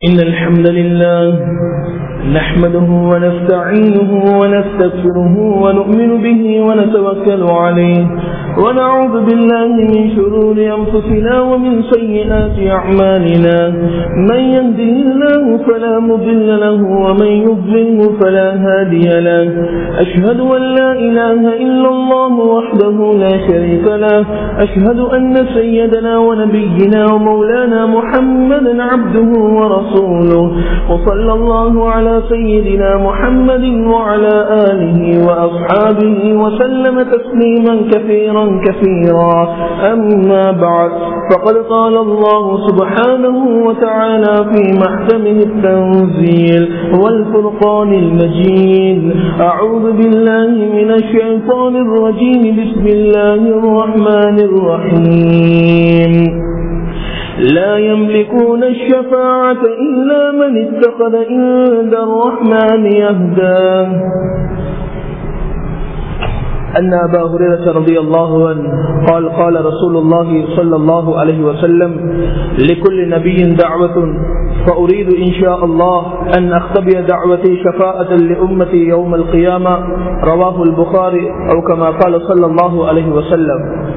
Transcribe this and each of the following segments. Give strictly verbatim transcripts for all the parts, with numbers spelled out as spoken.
إن الحمد لله نحمده ونستعينه ونستغفره ونؤمن به ونتوكل عليه ونعوذ بالله من شرور أنفسنا ومن سيئات أعمالنا من يهده الله فلا مضل له ومن يضلله فلا هادي له أشهد أن لا إله إلا الله وحده لا شريك له أشهد أن سيدنا ونبينا ومولانا محمدا عبده ورسوله وصلى الله على سيدنا محمد وعلى آله وأصحابه وسلم تسليما كثيرا كثيرا أما بعد فقد قال الله سبحانه وتعالى في محكمه التنزيل والفرقان المجيد أعوذ بالله من الشيطان الرجيم بسم الله الرحمن الرحيم لا يملكون الشفاعة إلا من اتخذ عند الرحمن يهدى. أن أبا هريرة رضي الله عنه قال قال رسول الله صلى الله عليه وسلم لكل نبي دعوة فأريد إن شاء الله أن أختبئ دعوتي شفاعة لأمتي يوم القيامة رواه البخاري أو كما قال صلى الله عليه وسلم.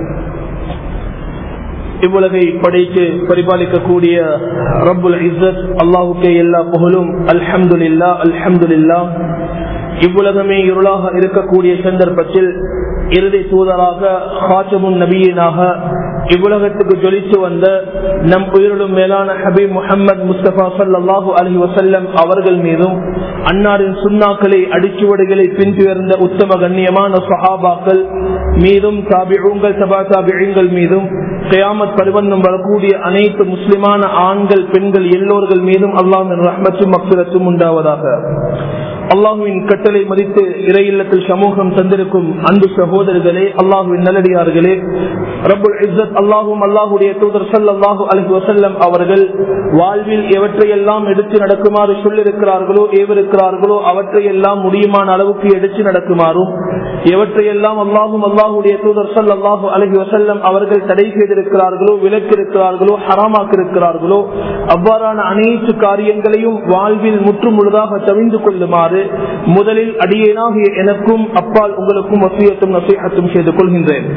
இவ்வுலகை படைத்து பரிபாலிக்கக்கூடிய ரப்புல் இஸ்ஸத் அல்லாஹுக்கே எல்லா புகழும். அல்ஹம்துலில்லாஹ் அல்ஹம்துலில்லாஹ். இவ்வுலகமே இருளாக இருக்கக்கூடிய சந்தர்ப்பத்தில் இறுதி தூதராக ஹாத்தமுன் நபியினாக இவ்வுலகத்துக்கு ஜொலித்து வந்த நம் உயிரிலும் மேலான ஹபீப் முஹம்மது முஸ்தபா ஸல்லல்லாஹு அலைஹி வஸல்லம் அவர்கள் மீதும் அன்னாரின் சுன்னாக்களை அடிச்சுவடுகளை பின்துயர்ந்த உத்தம கண்ணியமான சஹாபாக்கள் மீதும் தாபிஊன்கள் தபா தாபிஈன்கள் மீதும் கியாமத் பரிவன்னம் வரக்கூடிய அனைத்து முஸ்லிமான ஆண்கள் பெண்கள் எல்லோர்கள் மீதும் அல்லாஹ்வின் ரஹ்மத்தும் மக்ஃபிரத்தும் உண்டாவதாக. அல்லாஹுவின் கட்டளை மதித்து இறை இல்லத்தில் சமூகம் தந்திருக்கும் அன்பு சகோதரர்களே, அல்லாஹுவின் நல்லடியார்களே, ரப்புல் இஸ்ஸத் அல்லாஹும் அல்லாஹுடைய தூதர் ஸல்லல்லாஹு அலைஹி வஸல்லம் அவர்கள் வாழ்வில் எவற்றையெல்லாம் எடுத்து நடக்குமாறு சொல்லிருக்கிறார்களோ ஏவிருக்கிறார்களோ அவற்றையெல்லாம் முடியுமான அளவுக்கு எடுத்து நடக்குமாறும், எவற்றையெல்லாம் அல்லாஹும் அல்லாஹுடைய தூதர் ஸல்லல்லாஹு அலைஹி வஸல்லம் அவர்கள் தடை செய்திருக்கிறார்களோ விலக்கிருக்கிறார்களோ ஹராமாக்கிருக்கிறார்களோ அவ்வாறான அனைத்து காரியங்களையும் வாழ்வில் முற்றும் முழுதாக தவிர்ந்து கொள்ளுமாறு முதலில் அடியேனாகிய எனக்கும் அப்பால் உங்களுக்கும் வசியத்தும் நசீஹத்தும் செய்து கொள்கின்றேன்.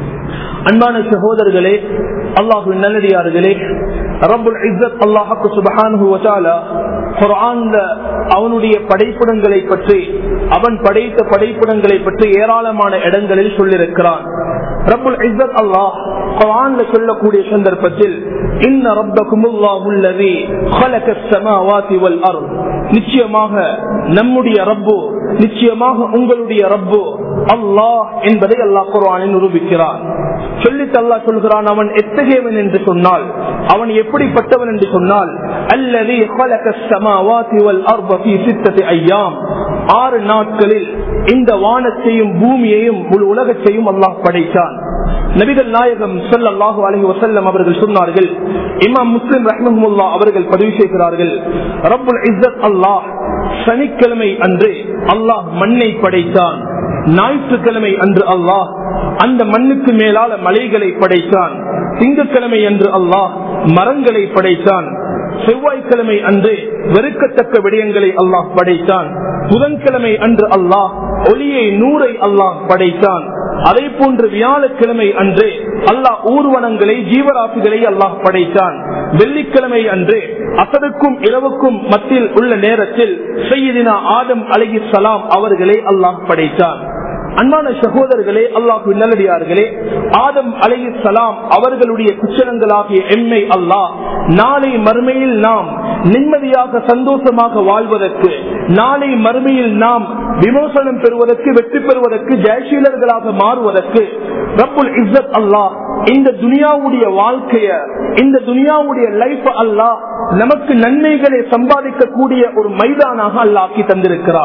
அன்பான சகோதரர்களே, அல்லாஹ்வின் நல்லடியார்களே, ரப்புல் இஸ்ஸத் அல்லாஹ் சுப்ஹானஹு வ தஆலா குர்ஆன்ல அவனுடைய படைப்பிடங்களை பற்றி, அவன் படைத்த படைப்பிடங்களை பற்றி ஏராளமான இடங்களில் சொல்லியிருக்கிறான். ரப்புல் இஸ்ஸத் அல்லாஹ் குர்ஆன்ல சொல்லக்கூடிய சந்தர்ப்பத்தில் இன்ன ரப்பகுமுல்லாஹு அல்லதி خلقஸ் ஸமாவாதி வல் அர்த், நிச்சயமாக நம்முடைய ரப்பு, நிச்சயமாக உங்களுடைய ரப்பு அல்லாஹ் என்பதை அல்லாஹ் குர்ஆனில் நிரூபிக்கிறான். சொல்லித் அல்லாஹ் சொல்கிறான், அவன் எத்தகையவன் என்று சொன்னால், அவன் எப்படிப்பட்டவன் என்று சொன்னால், அல்லதி خلقஸ் ஸமாவாதி வல் அர்த ஃபீ சித்தத்தி அய்யாம், ஆறு நாட்களில் இந்த வானத்தையும் பூமியையும் முழு உலகத்தையும் அல்லாஹ் படைத்தான். நபிகள் நாயகம் ஸல்லல்லாஹு அலைஹி வஸல்லம் அவர்கள் சொன்னார்கள், இமாம் முஸ்லிம் ரஹ்மஹுல்லாஹ் அவர்கள் பதிவு செய்கிறார்கள், ரப்புல் இஸ்ஸத் அல்லாஹ் சனிக்கிழமை அன்று அல்லாஹ் மண்ணை படைத்தான், ஞாயிற்றுக்கிழமை அன்று அல்லாஹ் அந்த மண்ணுக்கு மேலால மலைகளை படைத்தான், திங்கட்கிழமை அன்று அல்லாஹ் மரங்களை படைத்தான், செவ்வாய்க்கிழமை அன்று வெறுக்கத்தக்க விடயங்களை அல்லாஹ் படைத்தான், புதன்கிழமை அன்று அல்லாஹ் ஒளியை நூரை அல்லாஹ் படைத்தான், அதே போன்று வியாழக்கிழமை அன்று அல்லாஹ் ஊர்வனங்களை ஜீவராசிகளை அல்லாஹ் படைத்தான், வெள்ளிக்கிழமை அன்று அசருக்கும் இரவுக்கும் மத்தியில் உள்ள நேரத்தில் சையதினா ஆதம் அலைஹிஸ்ஸலாம் அவர்களை அல்லாஹ் படைத்தான். அன்பான சகோதரர்களே, அல்லாஹ்வின் நல்லடியார்களே, ஆதம் அலைஹிஸ்ஸலாம் அவர்களுடைய குச்சலங்களாகிய எம்மை அல்லாஹ் நாளை மறுமையில் நாம் நிம்மதியாக சந்தோஷமாக வாழ்வதற்கு, நாளை மறுமையில் நாம் விமோசனம் பெறுவதற்கு, வெற்றி பெறுவதற்கு, ஜெயசீலர்களாக மாறுவதற்கு ரப்புல் இஸ்ஸத் அல்லாஹ் இந்த துனியாவுடைய வாழ்க்கைய, இந்த துனியாவுடைய லைஃப் அல்லாஹ் நமக்கு நன்மைகளை சம்பாதிக்கக்கூடிய ஒரு மைதானாக அல்லாஹ் ஆக்கி தந்திருக்கிறார்.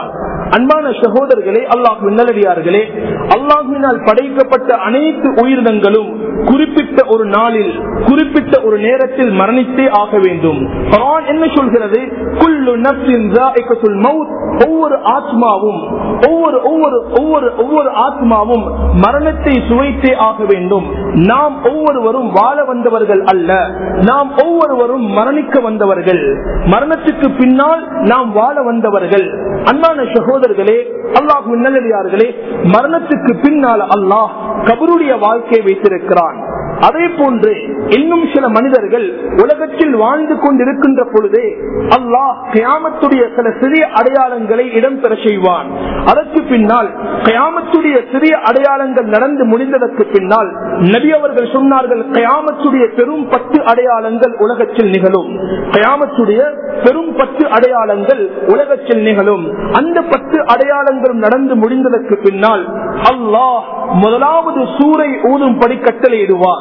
அன்பான சகோதரர்களே, அல்லாஹ்வின் நல்லடியார்களே, அல்லாஹ்வினால் படைக்கப்பட்ட அனைத்து உயிரினங்களும் குறிப்பிட்ட ஒரு நாளில் குறிப்பிட்ட ஒரு நேரத்தில் மரணித்தே ஆக வேண்டும். குர்ஆன் என்ன சொல்கிறது? குல்லு நஃப்ஸின் ஸாயிகத்துல் மௌத், ஒவ்வொரு ஆத்மாவும் ஒவ்வொரு ஒவ்வொரு ஒவ்வொரு ஒவ்வொரு ஆத்மாவும் மரணத்தை சுவைத்தே ஆக வேண்டும். நாம் ஒவ்வொருவரும் வாழ வந்தவர்கள் அல்ல, நாம் ஒவ்வொருவரும் மரணிக்க வந்தவர்கள். மரணத்துக்கு பின்னால் நாம் வாழ வந்தவர்கள். அன்பான சகோதரர்களே, அல்லாஹ்வின் நல்லடியார்களே, மரணத்துக்கு பின்னால் அல்லாஹ் கபருடைய வாழ்க்கையை வைத்திருக்கிறான். அதே போன்று இன்னும் சில மனிதர்கள் உலகத்தில் வாழ்ந்து கொண்டிருக்கின்ற பொழுதே அல்லாஹ் கியாமத்துடைய சில சிறிய அடையாளங்களை இடம்பெற செய்வான். அதற்கு பின்னால் கியாமத்துடைய சிறிய அடையாளங்கள் நடந்து முடிந்ததற்கு பின்னால் நபி அவர்கள் சொன்னார்கள், கியாமத்துடைய பெரும் பத்து அடையாளங்கள் உலகத்தில் நிகழும். கியாமத்துடைய பெரும் பத்து அடையாளங்கள் உலகத்தில் நிகழும். அந்த பத்து அடையாளங்களும் நடந்து முடிந்ததற்கு பின்னால் அல்லாஹ் முதலாவது சூரை ஊதும்படி கட்டளையிடுவார்.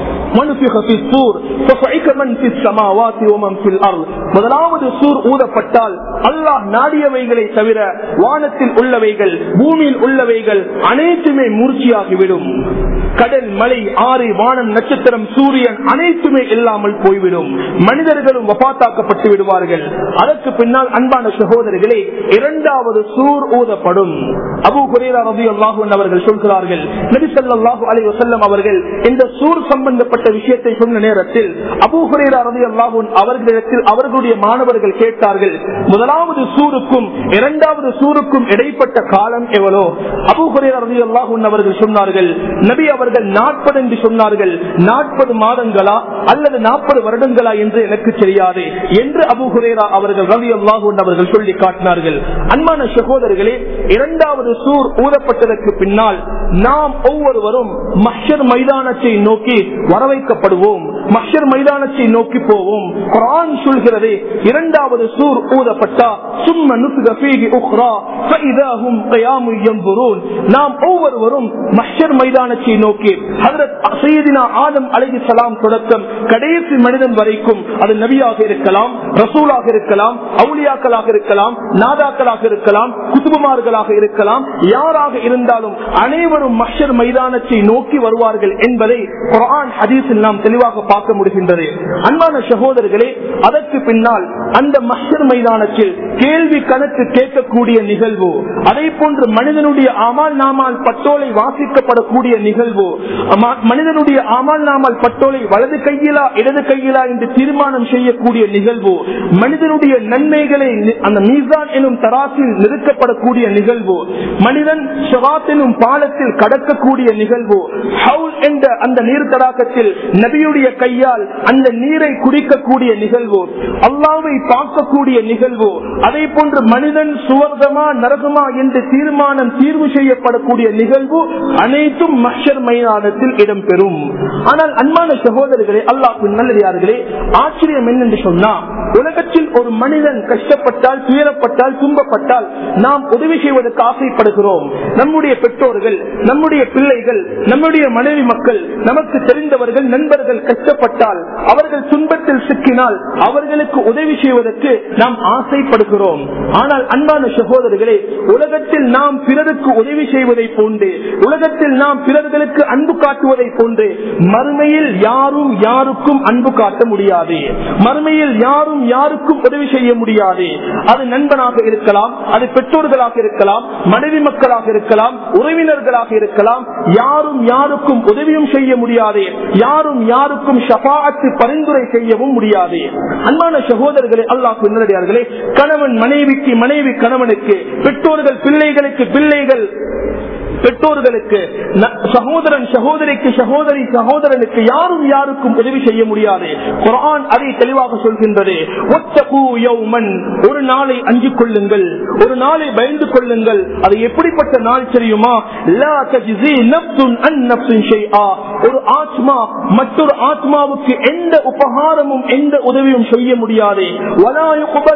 முதலாவது சூர் ஊதப்பட்டால் அல்லாஹ் நாடியவைகளை தவிர வானத்தில் உள்ளவைகள் பூமியில் உள்ளவைகள் அனைத்துமே மூர்ச்சியாகிவிடும். கடல், மலை, ஆறு, வானம், நட்சத்திரம், சூரியன் அனைத்துமே இல்லாமல் போய்விடும். மனிதர்களும் வபாத்தாக்கப்பட்டு விடுவார்கள். அதற்கு பின்னால் அன்பான சகோதரர்களே, இரண்டாவது சூர் ஊதப்படும். அபூ ஹுரைரா ரலியல்லாஹு அன்ஹு அவர்கள் சொல்கிறார்கள், நபி ஸல்லல்லாஹு அலைஹி வஸல்லம் அவர்கள் இந்த சூர் சம்பந்தப்பட்ட விஷயத்தை சொன்ன நேரத்தில் அபூ ஹுரைரா ரலியல்லாஹு அன்ஹு அவர்களிடத்தில் அவர்களுடைய மாணவர்கள் கேட்டார்கள், முதலாவது சூருக்கும் இரண்டாவது சூருக்கும் இடைப்பட்ட காலம் எவ்வளோ? அபூ ஹுரைரா ரலியல்லாஹு அன்ஹு அவர்கள் சொன்னார்கள், நபி அவர்கள் நாற்பது என்று சொன்னார்கள். நாற்பது மாதங்களா அல்லது நாற்பது வருடங்களா என்று எனக்கு தெரியாது என்று அபூ ஹுரைரா அவர்கள் ரலியல்லாஹு அன்ஹு அவர்கள் சொல்லி காட்டினார்கள். அன்பான சகோதரர்களே, இரண்டாவது சூர் ஊதப்பட்டதற்கு பின்னால் நாம் ஒவ்வொருவரும் மஹ்ஷர் மைதானத்தை நோக்கி வரவைக்கப்படுவோம். மஹ்ஷர் மைதானத்தை நோக்கி போவோம். குர்ஆன் சொல்கிறது, இரண்டாவது சூர் ஊதப்பட்டா சும்ம நுஃபிக ஃபீஹி உக்ரா ஃபஇதா ஹும் கியாமுன் யன்துரூன். நாம் ஒவ்வொருவரும் மஹ்ஷர் மைதானத்தை நோக்கி ஹஜ்ரத் சய்யிதினா ஆதம் அலைஹிஸ்ஸலாம் தொடக்கம் கடைசி மனிதன் வரைக்கும், அது நபியாக இருக்கலாம், ரசூலாக இருக்கலாம், அவுலியாக்களாக இருக்கலாம், நாதாக்களாக இருக்கலாம், குதுபுமார்களாக இருக்கலாம், யாராக இருந்தாலும் அனைவரும் மஹ்ஷர் மைதானத்தை நோக்கி வருவார்கள் என்பதை குர்ஆன் ஹதீஸில் நாம் தெளிவாக பார்க்க முடிகின்றது. அன்பான சகோதரர்களே, அதற்கு பின்னால் அந்த மஹ்ஷர் மைதானத்தில் கேள்வி கணக்கு கேட்கக்கூடிய நிகழ்வு, அதே போன்று மனிதனுடைய அமால் நாமால் பட்டோலை வாசிக்கப்படக்கூடிய நிகழ்வு, மனிதனுடைய அமால் நாமால் பட்டோலை வலது கையிலா இடது கையிலா என்று தீர்மானம் செய்யக்கூடிய நிகழ்வு, மனிதனுடைய நன்மைகளை அந்த மீசான் எனும் தராசில் நிறுத்தப்படக்கூடிய நிகழ்வு, மனிதன் ஷிராத் எனும் பாலத்தில் கடக்கக்கூடிய நிகழ்வு, ஹவுல் என்ற அந்த நீர் தடாகத்தில் நபியுடைய கையால் அந்த நீரை குடிக்கக்கூடிய நிகழ்வு, அல்லாஹ்வை பார்க்கக்கூடிய நிகழ்வு, அதே போன்று மனிதன் சுவர்கமா நரகமா என்று தீர்மானம் தீர்வு செய்யப்படக்கூடிய நிகழ்வு அனைத்தும் மஹ்ஷர் மைதானத்தில் இடம்பெறும். ஆனால் அன்பான சகோதரர்களே, அல்லாஹ்வின் நல்லடியார்களே, ஆச்சரியம் என்னென்று சொன்னா, உலகத்தில் ஒரு மனிதன் கஷ்டப்பட்டால், துயரப்பட்டால், துன்பப்பட்டால் நாம் உதவி செய்வதற்கு ஆசைப்படுகிறோம். நம்முடைய பெற்றோர்கள், நம்முடைய பிள்ளைகள், நம்முடைய மனைவி மக்கள், நமக்கு தெரிந்தவர்கள், நண்பர்கள் கஷ்டப்பட்டால், அவர்கள் துன்பத்தில் சிக்கினால் அவர்களுக்கு உதவி செய்வதற்கு நாம் ஆசைப்படுகிறோம். ஆனால் அன்பான சகோதரர்களே, உலகத்தில் நாம் பிறருக்கு உதவி செய்வதை போன்று, உலகத்தில் நாம் பிறர்களுக்கு அன்பு காட்டுவதை போன்று மறுமையில் யாரும் யாருக்கும் அன்பு காட்ட முடியாது. மறுமையில் யாரும் யாருக்கும் உதவி செய்ய முடியாது. அது நண்பனாக இருக்கலாம், அது பெற்றோர்களாக இருக்கலாம், மனைவி மக்களாக இருக்கலாம், உறவினர்களாக இருக்கலாம், யாரும் யாருக்கும் உதவியும் செய்ய முடியாது, யாரும் யாருக்கும் ஷஃபாஅத் பரிந்துரை செய்யவும் முடியாது. அன்பான சகோதரர்களே, அல்லாஹ்வின் நல்லடியார்களே, கணவன் மனைவிக்கு, மனைவி கணவனுக்கு, பெற்றோர்கள் பிள்ளைகளுக்கு, பிள்ளைகள் பெற்றோர்களுக்கு, சகோதரன் சகோதரிக்கு, சகோதரி சகோதரனுக்கு யாரும் யாருக்கும் உதவி செய்ய முடியாது. குர்ஆன் அதை தெளிவாக சொல்கின்றது. வத்தகு யௌமன், ஒரு நாளை அஞ்சிக் கொள்ளுங்கள், ஒரு நாளை பயந்து கொள்ளுங்கள். அது எப்படிப்பட்ட நாள் தெரியுமா? லா தஜ்ஸி நஃப்ஸுன் அன் நஃப்ஸின் ஷைஆ, ஒரு ஆத்மா மற்றொரு ஆத்மாவுக்கு எந்த உபகாரமும் எந்த உதவியும் செய்ய முடியாது. வலா யுக்பலு மின்ஹா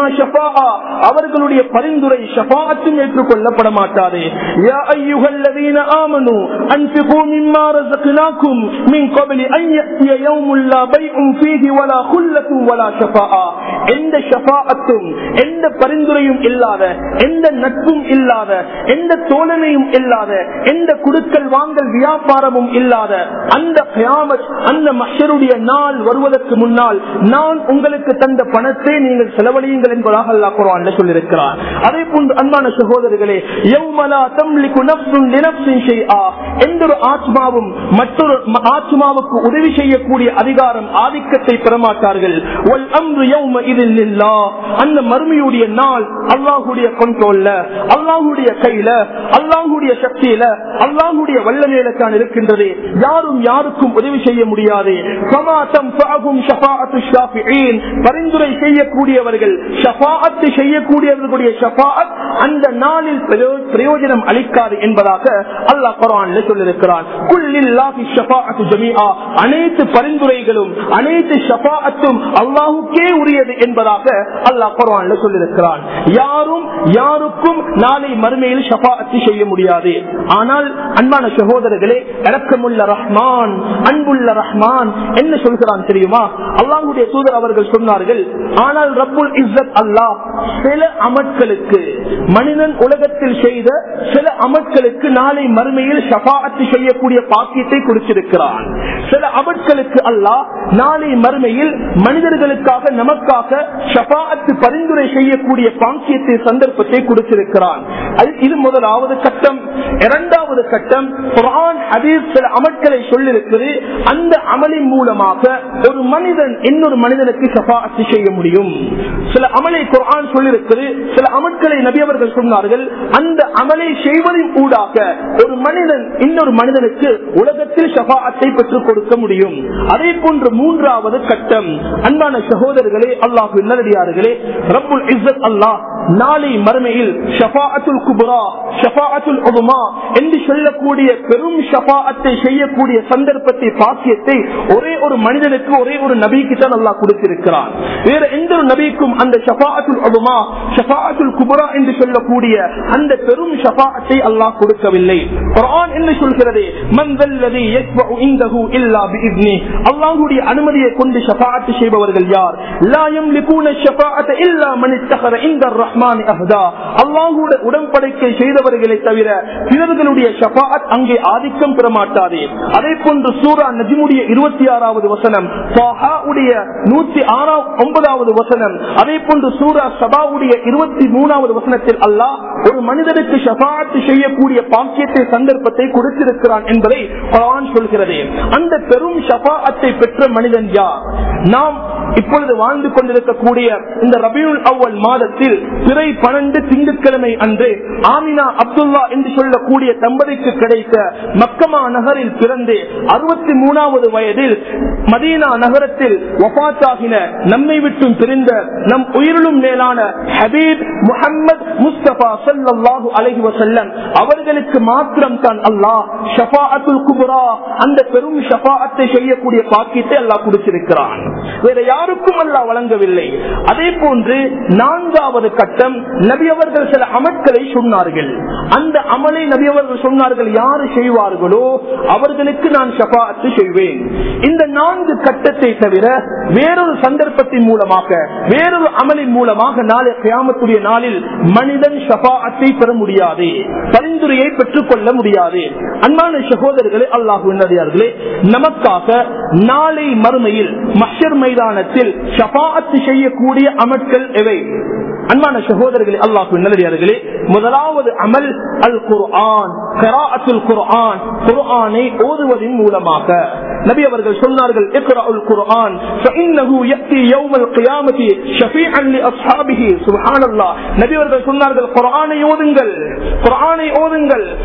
பிஹா ஷஃபாஅ அவர்களுடைய பரிந்துரை ஷஃபாஅத்தும் ஏற்றுக்கொள்ளப்பட மாட்டாது. யா அய்யுஹல்லதீன ஆமனூ அன்ஃபிகூ மிம்மா ரஸக்னாகும் மின் கப்லி அன் யஅதிய யௌமுல் லா பைஉன் ஃபீஹி வலா குல்லத்துன் வலா ஷஃபாஅ எந்த ஷஃபாஅத்தும் எந்த பரிந்துரையும் இல்லாத எந்த நட்பும் இல்லாத எந்த தோழமையும் இல்லாத எந்த குடுக்கல் வாங்கல் வியாபாரமும் இல்லாத அந்த கியாமத் அந்த மஹ்ஷருடைய நாள் வருவதற்கு முன்னால் நான் உங்களுக்கு தந்த பணத்தை நீங்கள் செலவழியுங்கள் என்பதாக அல்லாஹ் குர்ஆனில் சொல்லியிருக்கிறார். அதே போன்று அன்பான சகோதரர்களே, யௌம லா தம்லிகு நஃப்ஸுன் லினஃப்ஸின் ஷைஆ எந்த ஒரு ஆத்மாவும் மற்றொரு ஆத்மாவுக்கு உதவி செய்யக்கூடிய அதிகாரம் ஆதிக்கத்தை பெறமாட்டார்கள். வல் அம்ரு யௌம இதில் லில்லாஹ் அந்த மறுமையுடைய நாள் அல்லாஹ்வுடைய கண்ட்ரோல்ல அல்லாஹ்வுடைய கையில அல்லாஹ்வுடைய சக்தியில அல்லாஹ்வுடைய வல்லமையில தான் இருக்கின்றது. யாரும் யாருக்கும் உதவி செய்ய முடியாது. ஃபமா தன்ஃபஅஹும் ஷஃபாஅத்து ஷாஃபிஈன் பரிந்துரை செய்யக்கூடியவர்கள் ஷஃபாஅத் செய்யக்கூடியவர்களுடைய ஷஃபாஅத் அந்த நாளில் பிரயோஜனம் அளிக்காது என்பதாக அல்லாஹ் குர்ஆனில் சொல்லியிருக்கிறான். குல்லில்லாஹி ஷஃபாஅத்து ஜமீஆ அனைத்து பரிந்துரைகளும் அனைத்து ஷஃபாஅத்தும் அல்லாஹ்வுக்கே உரியது என்பதாக அல்லாஹ் குர்ஆனில் சொல்லியிருக்கிறான். யாரும் யாருக்கும் நாளை மறுமையில் ஷஃபாஅத் செய்ய முடியாது. ஆனால் அன்பான சகோதரர்களே, இரக்கமுள்ள ரஹ்மான் அன்புள்ள ரஹ்மான் என்ன சொல்கிறான் தெரியுமா? அல்லாஹ்வுடைய தூதர் அவர்கள் சொன்னார்கள், ஆனால் ரப்புல் இஸ்ஸத் அல்லாஹ் சில அமல்களுக்கு மனிதன் உலகத்தில் செய்த சில அமல்களுக்கு நாளை மறுமையில் ஷஃபாஅத் செய்யக்கூடிய பாக்கியத்தை கொடுத்திருக்கிறான். சில அமல்களுக்கு அல்லாஹ் நாளை மறுமையில் மனிதர்களுக்காக நமக்காக ஷஃபாஅத் பரிந்துரை செய்யக்கூடிய பாக்கியத்தை சந்தர்ப்பத்தை கொடுத்திருக்கிறான். இது முதலாவது கட்டம். இரண்டாவது கட்டம், குர்ஆன் ஹதீஸ் சில அமல்களை சொல்லிருக்கிறது. அந்த அமலின் மூலமாக ஒரு மனிதன் இன்னொரு மனிதனுக்கு ஷஃபாஅத் செய்ய முடியும். சில அமலை குர்ஆன் சொல்லிருக்கிறது, சில அமல்களை நபி அவர்கள் சொன்னார்கள். அந்த அமலை செய்வதின் ஊடாக ஒரு மனிதன் இன்னொரு மனிதனுக்கு உலகத்தில் ஷஃபாஅத்தை பெற்றுக் கொடுக்க முடியும். அதே போன்று மூன்றாவது கட்டம், அன்பான சகோதரர்களே, அல்லாஹ்வின் நல்லடியார்களே, ரப்புல் இஸ்ஸத் அல்லாஹ் நாளை மறுமையில் ஷஃபாஅத்துல் குப்ரா ஷஃபாஅத்துல் உதுமா என்று சொல்லக்கூடிய பெரும் ஷஃபாஅத்தை செய்யக்கூடிய சந்தர்ப்பத்தை பாக்கியத்தை ஒரே ஒரு மனிதனுக்கு ஒரே ஒரு நபிக்கு தான் அல்லாஹ் கொடுத்திருக்கிறான். வேற எந்த ஒரு நபிக்கும் அந்த ஷஃபாஅத்துல் உதுமா ஷஃபாஅத்துல் குப்ரா என்று சொல்லக்கூடிய அந்த பெரும் ஷஃபாஅத்தை அல்லாஹ் கொடுக்கவில்லை. குர்ஆன் என்ன சொல்கிறது? மன் தல்லதி யஸ்பஉ இன்தஹு இல்லா பிஇذنி அல்லாஹ்வுடைய அனுமதியை கொண்டு ஷஃபாஅத் செய்பவர்கள் யார்? லா யம்லிகூன ஷஃபாஅத இல்லா மன் இத்தகர இன்தர் ரஹ்மான் அஹ்தா அல்லாஹ்வுடைய உடன்படிக்கை செய்தவர்களை தவிர பிறர்களுடைய ஷஃபாஅத் அங்கே ஆதிக்கம் பெற மாட்டாது. அதே போன்று சூரா நஜ்முடைய இருபத்தி ஆறாவது வசனம், ஸாஹாவுடைய நூற்றி ஒன்பதாவது வசனம், அதே போன்று சூரா சபாவுடைய இருபத்தி மூணாவது வசனத்தில் அல்லாஹ் ஒரு மனிதனுக்கு ஷஃபாஅத் செய்யக்கூடிய பாக்கியத்தை சந்தர்ப்பத்தை கொடுத்திருக்கிறான் என்பதை குர்ஆன் சொல்கிறது. அந்த பெரும் ஷஃபாஅத்தை பெற்ற மனிதன் யார்? நாம் இப்பொழுது வாழ்ந்து கொண்டிருக்கக்கூடிய இந்த ரபியுல் அவ்வல் மாதத்தில் பிறை பன்னெண்டு திங்கட்கிழமை அன்று ஆமினா அப்துல்லா என்று சொல்லக்கூடிய தம்பதிக்கு கிடைத்த மக்கமா நகரில் பிறந்து அறுபத்தி மூணாவது வயதில் மதீனா நகரத்தில் வஃபாத்தாகின நம்மை விட்டும் பிரிந்த நம் உயிரிலும் மேலான ஹபீப் முஹம்மது முஸ்தபா ஸல்லல்லாஹு அலைஹி வஸல்லம் அவர்களுக்கு மாத்திரம் தான் அல்லாஹ் ஷஃபாஅத்துல் குப்ரா அந்த பெரும் ஷஃபாஅத்தை செய்யக்கூடிய பாக்கியத்தை அல்லாஹ் கொடுத்திருக்கிறான். வேற யாருக்கும் அல்லாஹ் வழங்கவில்லை. அதே போன்று நான்காவது கட்டம், நபி அவர்கள் சில அமல்களை சொன்னார்கள். அந்த அமலை நபி அவர்கள் சொன்னார்கள், யாரு செய்வார்களோ அவர்களுக்கு நான் ஷஃபாஅத் செய்வேன். இந்த நான்கு கட்டத்தை தவிர வேறொரு சந்தர்ப்பத்தின் மூலமாக வேறொரு அமலின் மூலமாக நாளை கியாமத்துடைய நாளில் மனிதன் ஷஃபாஅத்தை பெற முடியாது, பரிந்துரையை பெற்றுக் கொள்ள முடியாது. அன்பான சகோதரர்களே, அல்லாஹ்வின் நல்லடியார்களே, நமக்காக நாளை மறுமையில் மஹ்ஷர் மைதானத்தில் ஷஃபாஅத் செய்யக்கூடிய அமல்கள் எவை? அன்பான சகோதரர்களே, அல்லாஹ்வின் நல்லடியார்களே, முதலாவது அமல் அல் குர்ஆன், கிராஅத்துல் குர்ஆன், குர்ஆனை ஓதுவதின் மூலமாக. நபி அவர்கள் சொன்னார்கள், இக்ராஉல் குர்ஆன் ஃபஇன்னஹு யஅதி யௌமல் கியாமத்தி ஷஃபீஅன் லிஅஸ்ஹாபிஹி. சுப்ஹானல்லாஹ். நபி அவர்கள் சொன்னார்கள், குர்ஆனை ஓதுங்கள், குர்ஆனை ஓதுங்கள். குர்ஆன்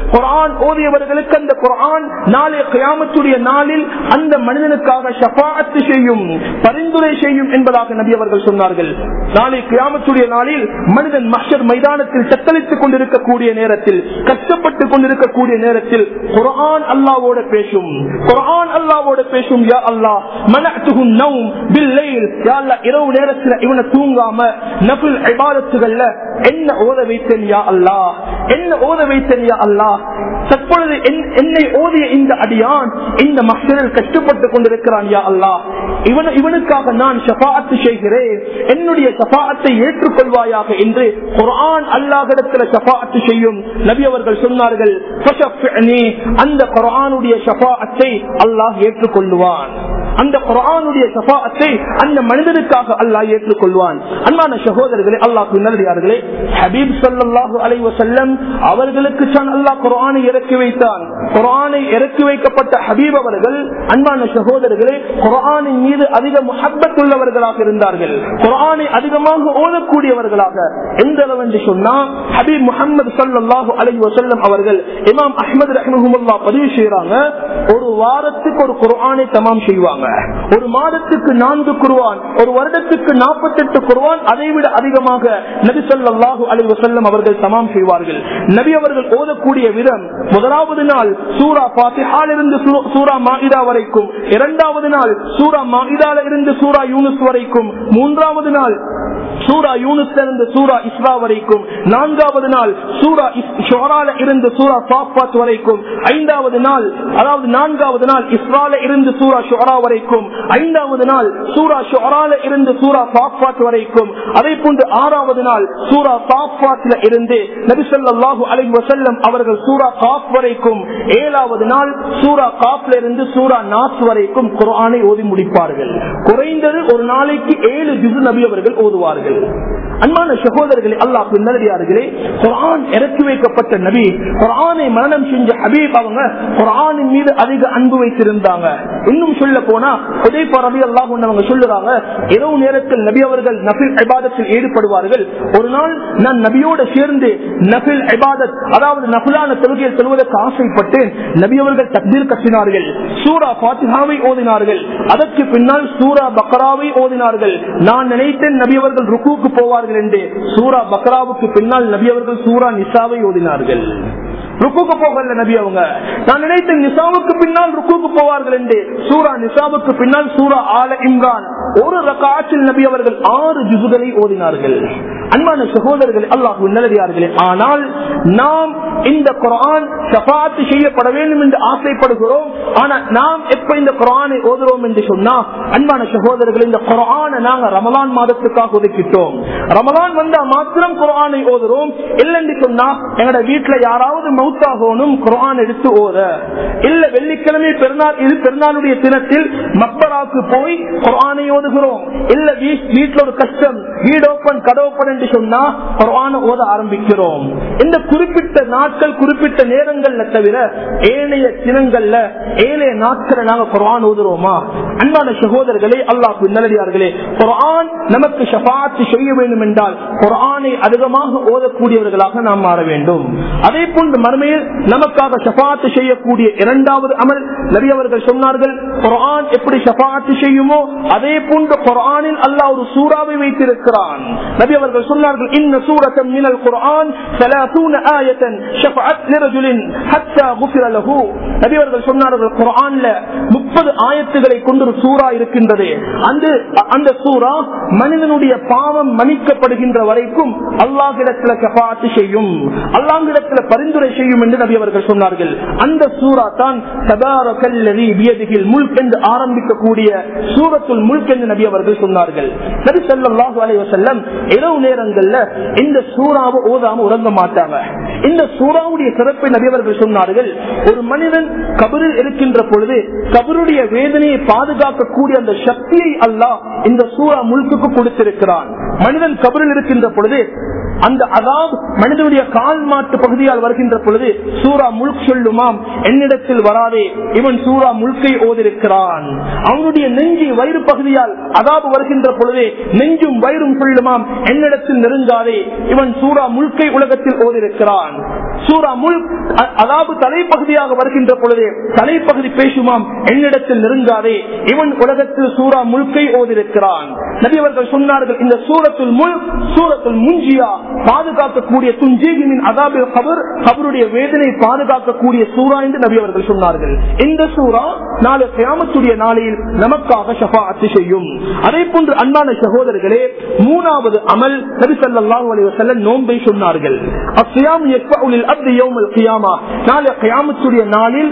குர்ஆன் ஓதியவர்களுக்கு அந்த குர்ஆன் நாளை கியாமத்துடைய நாளில் அந்த மனிதனுக்காக ஷஃபாஅத் செய்யும், பரிந்துரை செய்யும் என்பதாக நபி அவர்கள் சொன்னார்கள். நாளை கியாமத்துடைய நாளில் மனிதன் மஹ்ஷர் மைதானத்தில் தத்தளித்துக் கொண்டிருக்கக்கூடிய நேரத்தில், கஷ்டப்பட்டுக் கொண்டிருக்கக்கூடிய நேரத்தில் குர்ஆன் அல்லாஹ்வோடு பேசும். குர்ஆன் அல்லாஹ்வோடு பேசும். யா அல்லாஹ் மனஅதுஹு நௌம் பில்லைல், யா அல்லாஹ் இரவு நேரத்தில் இவனை தூங்காம நஃபில் இபாதத்துகள்ல என்ன ஓத வைத்தேன் யா அல்லாஹ், என்ன ஓத வைத்தேன் யா அல்லாஹ். தற்பொழுது என்னை ஓதிய இந்த அடியான் இந்த மஹ்ஷரில் கஷ்டப்பட்டுக் கொண்டிருக்கிறான் யா அல்லாஹ், இவன் இவனுக்காக நான் ஷஃபாஅத் செய்கிறேன், என்னுடைய ஷஃபாஅத்தை ஏற்றுக்கொள்வாயாக என்று குர்ஆன் அல்லாஹ்விடத்தில் ஷஃபாஅத் செய்யும். நபி அவர்கள் சொன்னார்கள், ஃபஷஃபிஅனி, அந்த குர்ஆனுடைய ஷஃபாஅத்தை அல்லாஹ் ஏற்றுக்கொள்வான். அந்த குர்ஆனுடைய ஷஃபாஅத்தை அந்த மனிதனுக்காக அல்லாஹ் ஏற்றுக்கொள்வான். அன்பான சகோதரர்களே, அல்லாஹ்வின் நல்லடியார்களே, ஹபீப் ஸல்லல்லாஹு அலைஹி வஸல்லம் அவர்களுக்கு தான் அல்லாஹ் குர்ஆனை இறக்கி வைத்தான். குர்ஆனை இறக்கி வைக்கப்பட்ட ஹபீப் அவர்கள் அன்பான சகோதரர்களே குர்ஆனின் மீது அதிக முஹப்பத் உள்ளவர்களாக இருந்தார்கள். குர்ஆனை அதிகமாக ஓதக்கூடியவர்களாக. எந்த அளவு என்று சொன்னா ஹபீப் முஹம்மது ஸல்லல்லாஹு அலைஹி வஸல்லம் அவர்கள் இமாம் அஹ்மத் ரஹ்மஹுல்லாஹ் பதிவு செய்றாங்க, ஒரு வாரத்துக்கு ஒரு குர்ஆனை தமாம் செய்வாங்க. ஒரு மாதத்துக்கு நான்கு குர்ஆன், ஒரு வருடத்துக்கு நாற்பத்தி எட்டு குர்ஆன், அதை விட அதிகமாக நபி ஸல்லல்லாஹு அலைஹி வஸல்லம் அவர்கள் தமாம் செய்வார்கள். நபி அவர்கள் ஓதக்கூடிய விதம், முதலாவது நாள் சூரா ஃபாத்திஹால இருந்து சூரா மாஇதா வரைக்கும், இரண்டாவது நாள் சூரா மாஇதால இருந்து சூரா யூனுஸ் வரைக்கும், மூன்றாவது நாள் சூரா யூனுஸ்ல இருந்து சூரா இஸ்ரா வரைக்கும், நான்காவது நாள் சூரா ஷுஆரால இருந்து சூரா சாஃபாத் வரைக்கும், ஐந்தாவது நாள் அதாவது நான்காவது நாள் இஸ்ரால இருந்து சூரா ஷுஆரா வரைக்கும், ஐந்தாவது நாள் சூரா ஷுஆரால இருந்து சூரா சாஃபாத் வரைக்கும், அதே போன்று ஆறாவது நாள் சூரா சாஃபாத்ல இருந்து நபி ஸல்லல்லாஹு அலைஹி வஸல்லம் அவர்கள் சூரா காஃப் வரைக்கும், ஏழாவது நாள் சூரா காஃப்ல இருந்து சூரா நாஸ் வரைக்கும் குர்ஆனை ஓதி முடிப்பார்கள். குறைந்தது ஒரு நாளைக்கு ஏழு ஜுஸ் நபி அவர்கள் ஓதுவார்கள். அன்பான சகோதரர்களே, அல்லாஹ்வின் நல்லடியார்களே, குர்ஆன் இறக்கி வைக்கப்பட்ட நபி, குர்ஆனை மரணம் செஞ்ச ஹபீப் அவங்க குர்ஆனின் மீது அதிக அன்பு வைத்திருந்தாங்க. இன்னும் சொல்ல போனா ஹுதைஃபா ரலியல்லாஹு அன்ஹு அவங்க சொல்லுறாங்க, இரவு நேரத்தில் நபி அவர்கள் நஃபில் இபாதத்தில் ஈடுபடுவார்கள். ஒரு நாள் நான் நபியோடு சேர்ந்து நஃபில் இபாதத் அதாவது நஃபிலான தொழுகையில் தொழுவதற்கு ஆசைப்பட்டேன். நபி அவர்கள் தக்பீர் கட்டினார்கள், சூரா ஃபாத்திஹாவை ஓதினார்கள், அதற்கு பின்னால் சூரா பக்ராவை ஓதினார்கள். நான் நினைத்தேன் நபி அவர்கள் ருக்குவுக்கு போவார்கள் என்று. சூரா பக்ராவுக்கு பின்னால் நபி அவர்கள் சூரா நிசாவை ஓதினார்கள். ருக்குக்கு போகல நபி அவங்க. நான் நினைத்தேன் நிசாவுக்கு பின்னால் ருக்குக்கு போவார்கள் என்று. சூரா நிசாவுக்கு பின்னால் சூரா ஆல இம்ரான். ஒரு ரகாத்தில் நபி அவர்கள் ஆறு ஜுசுகளை ஓதினார்கள். அன்பான சகோதரர்களே, அல்லாஹ்வின் நல்லடியார்களே, ஆனால் நாம் இந்த குர்ஆன் ஷஃபாஅத் செய்யப்பட வேண்டும் என்று ஆசைப்படுகிறோம். ஆனால் நாம் எப்ப இந்த குர்ஆனை ஓதுறோம் என்று சொன்னா, அன்பான சகோதரர்களே, இந்த குர்ஆனை நாங்க ரமலான் மாதத்துக்காக ஒதுக்கிட்டோம். ரமலான் வந்தா மாத்திரம் குர்ஆனை ஓதுறோம். இல்லைன்னு சொன்னா எங்கட வீட்டுல யாராவது மௌத்தாகணும் குர்ஆன் எடுத்து ஓத, இல்ல வெள்ளிக்கிழமை பெருநாள் இது பெருநாளுடைய தினத்தில் மக்பராக்கு போய் குர்ஆனை ஓதுகிறோம். இல்ல வீட்டுல ஒரு கஷ்டம், வீடு ஓப்பன் கடை ஓப்பன் என்று சொன்னா குர்ஆனை ஓத ஆரம்பிக்கிறோம். இந்த குறிப்பிட்ட நாட்கள் குறிப்பிட்ட நேரங்கள்ல தவிர ஏனைய தினங்கள்ல ஏனைய நாட்களை நாங்க குர்ஆன் ஓதுறோமா? அன்பான சகோதரர்களே, அல்லாஹ்வின் நல்லடியார்களே, குர்ஆன் நமக்கு ஷஃபாஅத் செய்ய வேண்டும் என்றால் குர்ஆனை அதிகமாக ஓதக்கூடியவர்களாக நாம் மாற வேண்டும். அதே போன்று மறுமையில் நமக்காக ஷஃபாஅத் செய்யக்கூடிய இரண்டாவது அமல் நபி அவர்கள் சொன்னார்கள், குர்ஆன் எப்படி ஷஃபாஅத் செய்யுமோ அதே போன்று குர்ஆனில் அல்லாஹ் ஒரு சூராவை வைத்திருக்கிறான். நபி அவர்கள் சொன்னார்கள், இன்ன சூரத்தன் மினல் குர்ஆன் ثلاثون آية شفعت لرجل حتى غفر له. நபி அவர்கள் சொன்னார்கள், குர்ஆன்ல முப்பது ஆயத்துகளை கொண்டு ஒரு சூரா இருக்கின்றது. அந்த அந்த சூரா மனிதனுடைய பாவம் மன்னிக்கப்படுகின்ற வரைக்கும் அல்லாஹ்விடத்துல ஷஃபாஅத் செய்யும், அல்லாஹ்விடத்துல பரிந்துரை செய்யும் என்று நபி அவர்கள் சொன்னார்கள். அந்த சூரா தான் தபாரக்கல்லதி பியதிஹில் முல்க் என்று ஆரம்பிக்கக்கூடிய சூரத்துல் முல்க் என்று நபி அவர்கள் சொன்னார்கள். நபி ஸல்லல்லாஹு அலைஹி வஸல்லம் இரவு நேரங்கள்ல இந்த சூராவை ஓதாம உறங்க மாட்டாங்க. இந்த சூராவுடைய சிறப்பை நபி அவர்கள் சொன்னார்கள், ஒரு மனிதன் கபரில் இருக்கின்ற பொழுது கபருடைய வேதனையை பாதுகாக்கக்கூடிய அந்த சக்தியை அல்லாஹ் இந்த சூரா முல்குக்கு கொடுத்திருக்கிறான். மனிதன் கபரில் இருக்கின்ற பொழுது அந்த அதாப் மனிதனுடைய கால் மாட்டு பகுதியால் வருகின்ற பொழுது சூரா முல்க் சொல்லுமாம், என்னிடத்தில் வராதே, இவன் சூரா முல்கை ஓதிருக்கிறான். அவனுடைய நெஞ்சு வயிறு பகுதியால் அதாப் வருகின்ற பொழுது நெஞ்சும் வயிறும் சொல்லுமாம், என்னிடத்தில் நெருங்காதே, இவன் சூரா முல்கை உலகத்தில் ஓதிருக்கிறான். சூரா முல்க் அதாவது தலைப்பகுதியாக வருகின்ற பொழுது தலைப்பகுதி பேசுமாம், என்னிடத்தில் நெருங்காதே, இவன் உலகத்தில் சூரா முல்கை ஓதிருக்கிறான். நபி அவர்கள் சொன்னார்கள், இந்த சூரத்துல் முல்க் சூரத்துல் முன்ஜியா பாதுகாக்கக்கூடிய துன்ஜீகின் அதாபில் கபர் கபருடைய வேதனை பாதுகாக்கக்கூடிய சூரா என்று நபி அவர்கள் சொன்னார்கள். இந்த சூரா நாளை கியாமத்துடைய நாளில் நமக்காக ஷஃபாஅத் செய்யும். அதே போன்று அன்பான சகோதரர்களே, மூணாவது அமல் நபி ஸல்லல்லாஹு அலைஹி வஸல்லம் நோன்பை சொன்னார்கள். அஸ்ஸியாம் யக்ஃபஉ லில் அப்தி யௌமல் கியாமா, நாளை கியாமத்துடைய நாளில்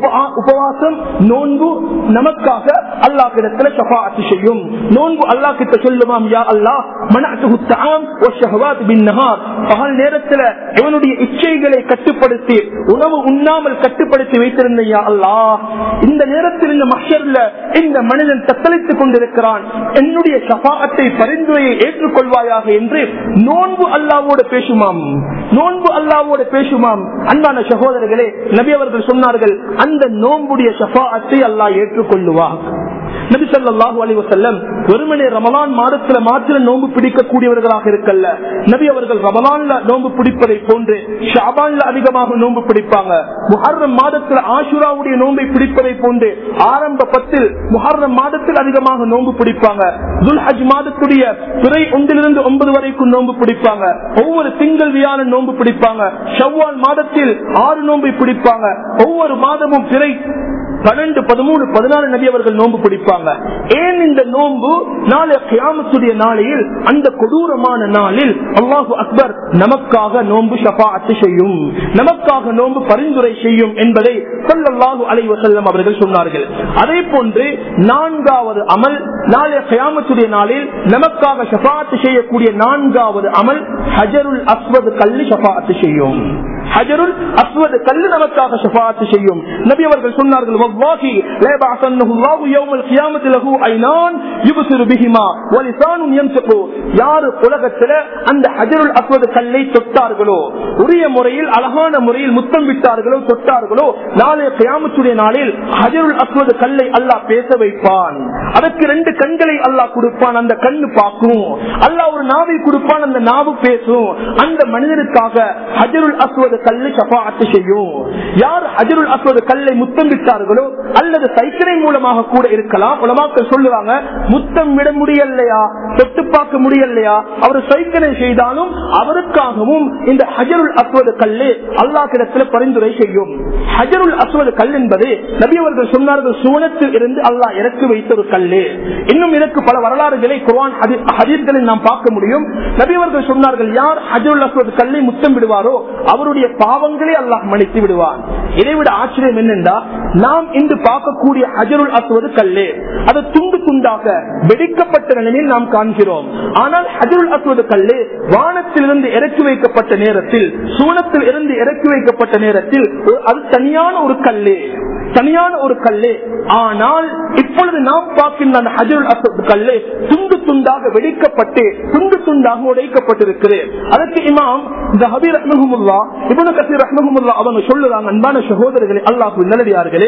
உபவாசம் நோன்பு நமக்காக அல்லாஹ்விடத்தில் ஷஃபாஅத் செய்யும். நோன்பு அல்லாஹ் கிட்ட சொல்லுமாம், யா அல்லாஹ் மனஅதுஹு தஆம் வஷ்ஷஹவாத் பின்னஹார், பகல் நேரத்தில் இவனுடைய இச்சைகளை கட்டுப்படுத்தி உணவு உண்ணாமல் கட்டுப்படுத்தி வைத்திருந்த யா அல்லாஹ், இந்த நேரத்தில் இந்த மஹ்ஷர்ல இந்த மனிதன் தத்தளித்துக் கொண்டிருக்கிறான், என்னுடைய ஷஃபாஅத்தை பரிந்துரையை ஏற்றுக்கொள்வாயாக என்று நோன்பு அல்லாஹ்வோடு பேசுமாம். நோன்பு அல்லாஹ்வோடு பேசுமாம். அன்பான சகோதரர்களே, நபி அவர்கள் சொன்னார்கள், அந்த நோன்புடைய ஷஃபாஅத்தை அல்லாஹ் ஏற்றுக்கொள்ளுவார். நபி ஸல்லல்லாஹு அலைஹி வஸல்லம் வெறுமனே ரமலான் மாதத்துல மாத்திரம் நோன்பு பிடிக்கக்கூடியவர்களாக இருக்கல்ல, நபி அவர்கள் ரமலான்ல நோன்பு பிடிப்பதை போன்று ஷாபான்ல அதிகமாக நோன்பு பிடிப்பாங்க. முஹர்ரம் மாதத்தில் ஆஷுராவுடைய நோன்பை பிடிப்பதை போன்று ஆரம்ப பத்தில் முஹர்ரம் மாதத்தில் அதிகமாக நோன்பு பிடிப்பாங்க. துல்ஹஜ் மாதத்துடைய பிறை ஒன்றிலிருந்து ஒன்பது வரைக்கும் நோன்பு பிடிப்பாங்க. ஒவ்வொரு திங்கள் வியாழன் நோன்பு பிடிப்பாங்க. ஷவ்வால் மாதத்தில் ஆறு நோன்பை பிடிப்பாங்க. ஒவ்வொரு மாதமும் பிறை பன்னெண்டு பதிமூணு பதினாலு நபி அவர்கள் நோன்பு பிடிப்பாங்க. ஏன் இந்த நோன்பு நாளை கியாமத்துடைய நாளையில், அந்த கொடூரமான நாளில் அல்லாஹு அக்பர் நமக்காக நோன்பு ஷஃபாஅத் செய்யும், நமக்காக நோன்பு பரிந்துரை செய்யும் என்பதை ஸல்லல்லாஹு அலைஹி வஸல்லம் அவர்கள் சொன்னார்கள். அதே போன்று நான்காவது அமல், நாளை கியாமத்துடைய நாளில் நமக்காக ஷஃபாஅத் செய்யக்கூடிய நான்காவது அமல் ஹஜருல் அஸ்வத் கல்லு ஷஃபாஅத் செய்யும். ஹஜருல் அஸ்வத் கல்லு நமக்காக ஷஃபாஅத் செய்யும். நபி அவர்கள் சொன்னார்கள், வல்லாஹி லா பஅஸன்னஹு அல்லாஹு யௌமல் கியாமத்தி லஹு ஐனான் யுப்சிரு பிஹிமா வ லிசானுன் யன்தகு, யார் உலகத்தில் அந்த ஹஜருல் அஸ்வத் கல்லை தொட்டார்களோ, உரிய முறையில் அழகான முறையில் முத்தம் விட்டார்களோ தொட்டார்களோ, நாளை கியாமத்துடைய நாளில் ஹஜருல் அஸ்வத் கல்லை அல்லாஹ் பேச வைப்பான். அதற்கு ரெண்டு கண்களை அல்லாஹ் கொடுப்பான், அந்த கண்ணு பார்க்கும். அல்லாஹ் ஒரு நாவை கொடுப்பான், அந்த நாவு பேசும். அந்த மனிதனுக்காக ஹஜருல் அஸ்வத் கல்லை ஷஃபாஅத் செய்யும். யார் ஹஜருல் அஸ்வத் கல்லை முத்தம் விட்டார்களோ, அல்லது சைக்கிளை மூலமாக கூட இருக்கலாம். உலமாக்கள் சொல்லுவாங்க, முத்தம் விட முடியலையா, தொட்டு பார்க்க முடியலையா, அவர் சைக்கிளை செய்தாலும் அவருக்காகவும் இந்த ஹஜருல் அஸ்வத் கல்லே அல்லாஹ்விடத்தில் பரிந்துரை செய்யும். ஹஜருல் அஸ்வத் கல் என்பது நபி அவர்கள் சொன்னார்கள், சுவனத்தில் இருந்து அல்லாஹ் இறக்கி வைத்த ஒரு கல்லு. இன்னும் இதற்கு பல வரலாறுகளை குர்ஆன் ஹதீஸ்களில் நாம் பார்க்க முடியும். நபி அவர்கள் சொன்னார்கள், யார் ஹஜருல் அஸ்வத் கல்லை முத்தம் விடுவாரோ அவருடைய பாவங்களை அல்லாஹ் மன்னித்து விடுவான். இதைவிட ஆச்சரியம் என்னென்றா, நாம் இன்று பார்க்கக்கூடிய ஹஜருல் அஸ்வத் கல்லே அது துண்டு துண்டாக வெடிக்கப்பட்ட நிலையில் நாம் காண்கிறோம். ஆனால் ஹஜருல் அஸ்வத் கல்லே வானத்திலிருந்து இறக்கி வைக்கப்பட்ட நேரத்தில், சுவனத்தில் இருந்து இறக்கி வைக்கப்பட்ட நேரத்தில் அது தனியான ஒரு கல்லே, தனியான ஒரு கல்லே. ஆனால் இப்பொழுது நாம் பார்க்கின்ற அந்த ஹஜருல் அஸ்வத் கல்லே துண்டு துண்டாக வெடிக்கப்பட்டு துண்டு துண்டாக உடைக்கப்பட்டிருக்கிறது. அதற்கு இமாம் ஸஹபி ரஹ்மஹுல்லாஹ், இப்னு கஸீர் ரஹ்மஹுல்லாஹ் அவங்க சொல்லுறாங்க, அன்பான சகோதரர்களே, அல்லாஹ்வின் நல்லடியார்களே,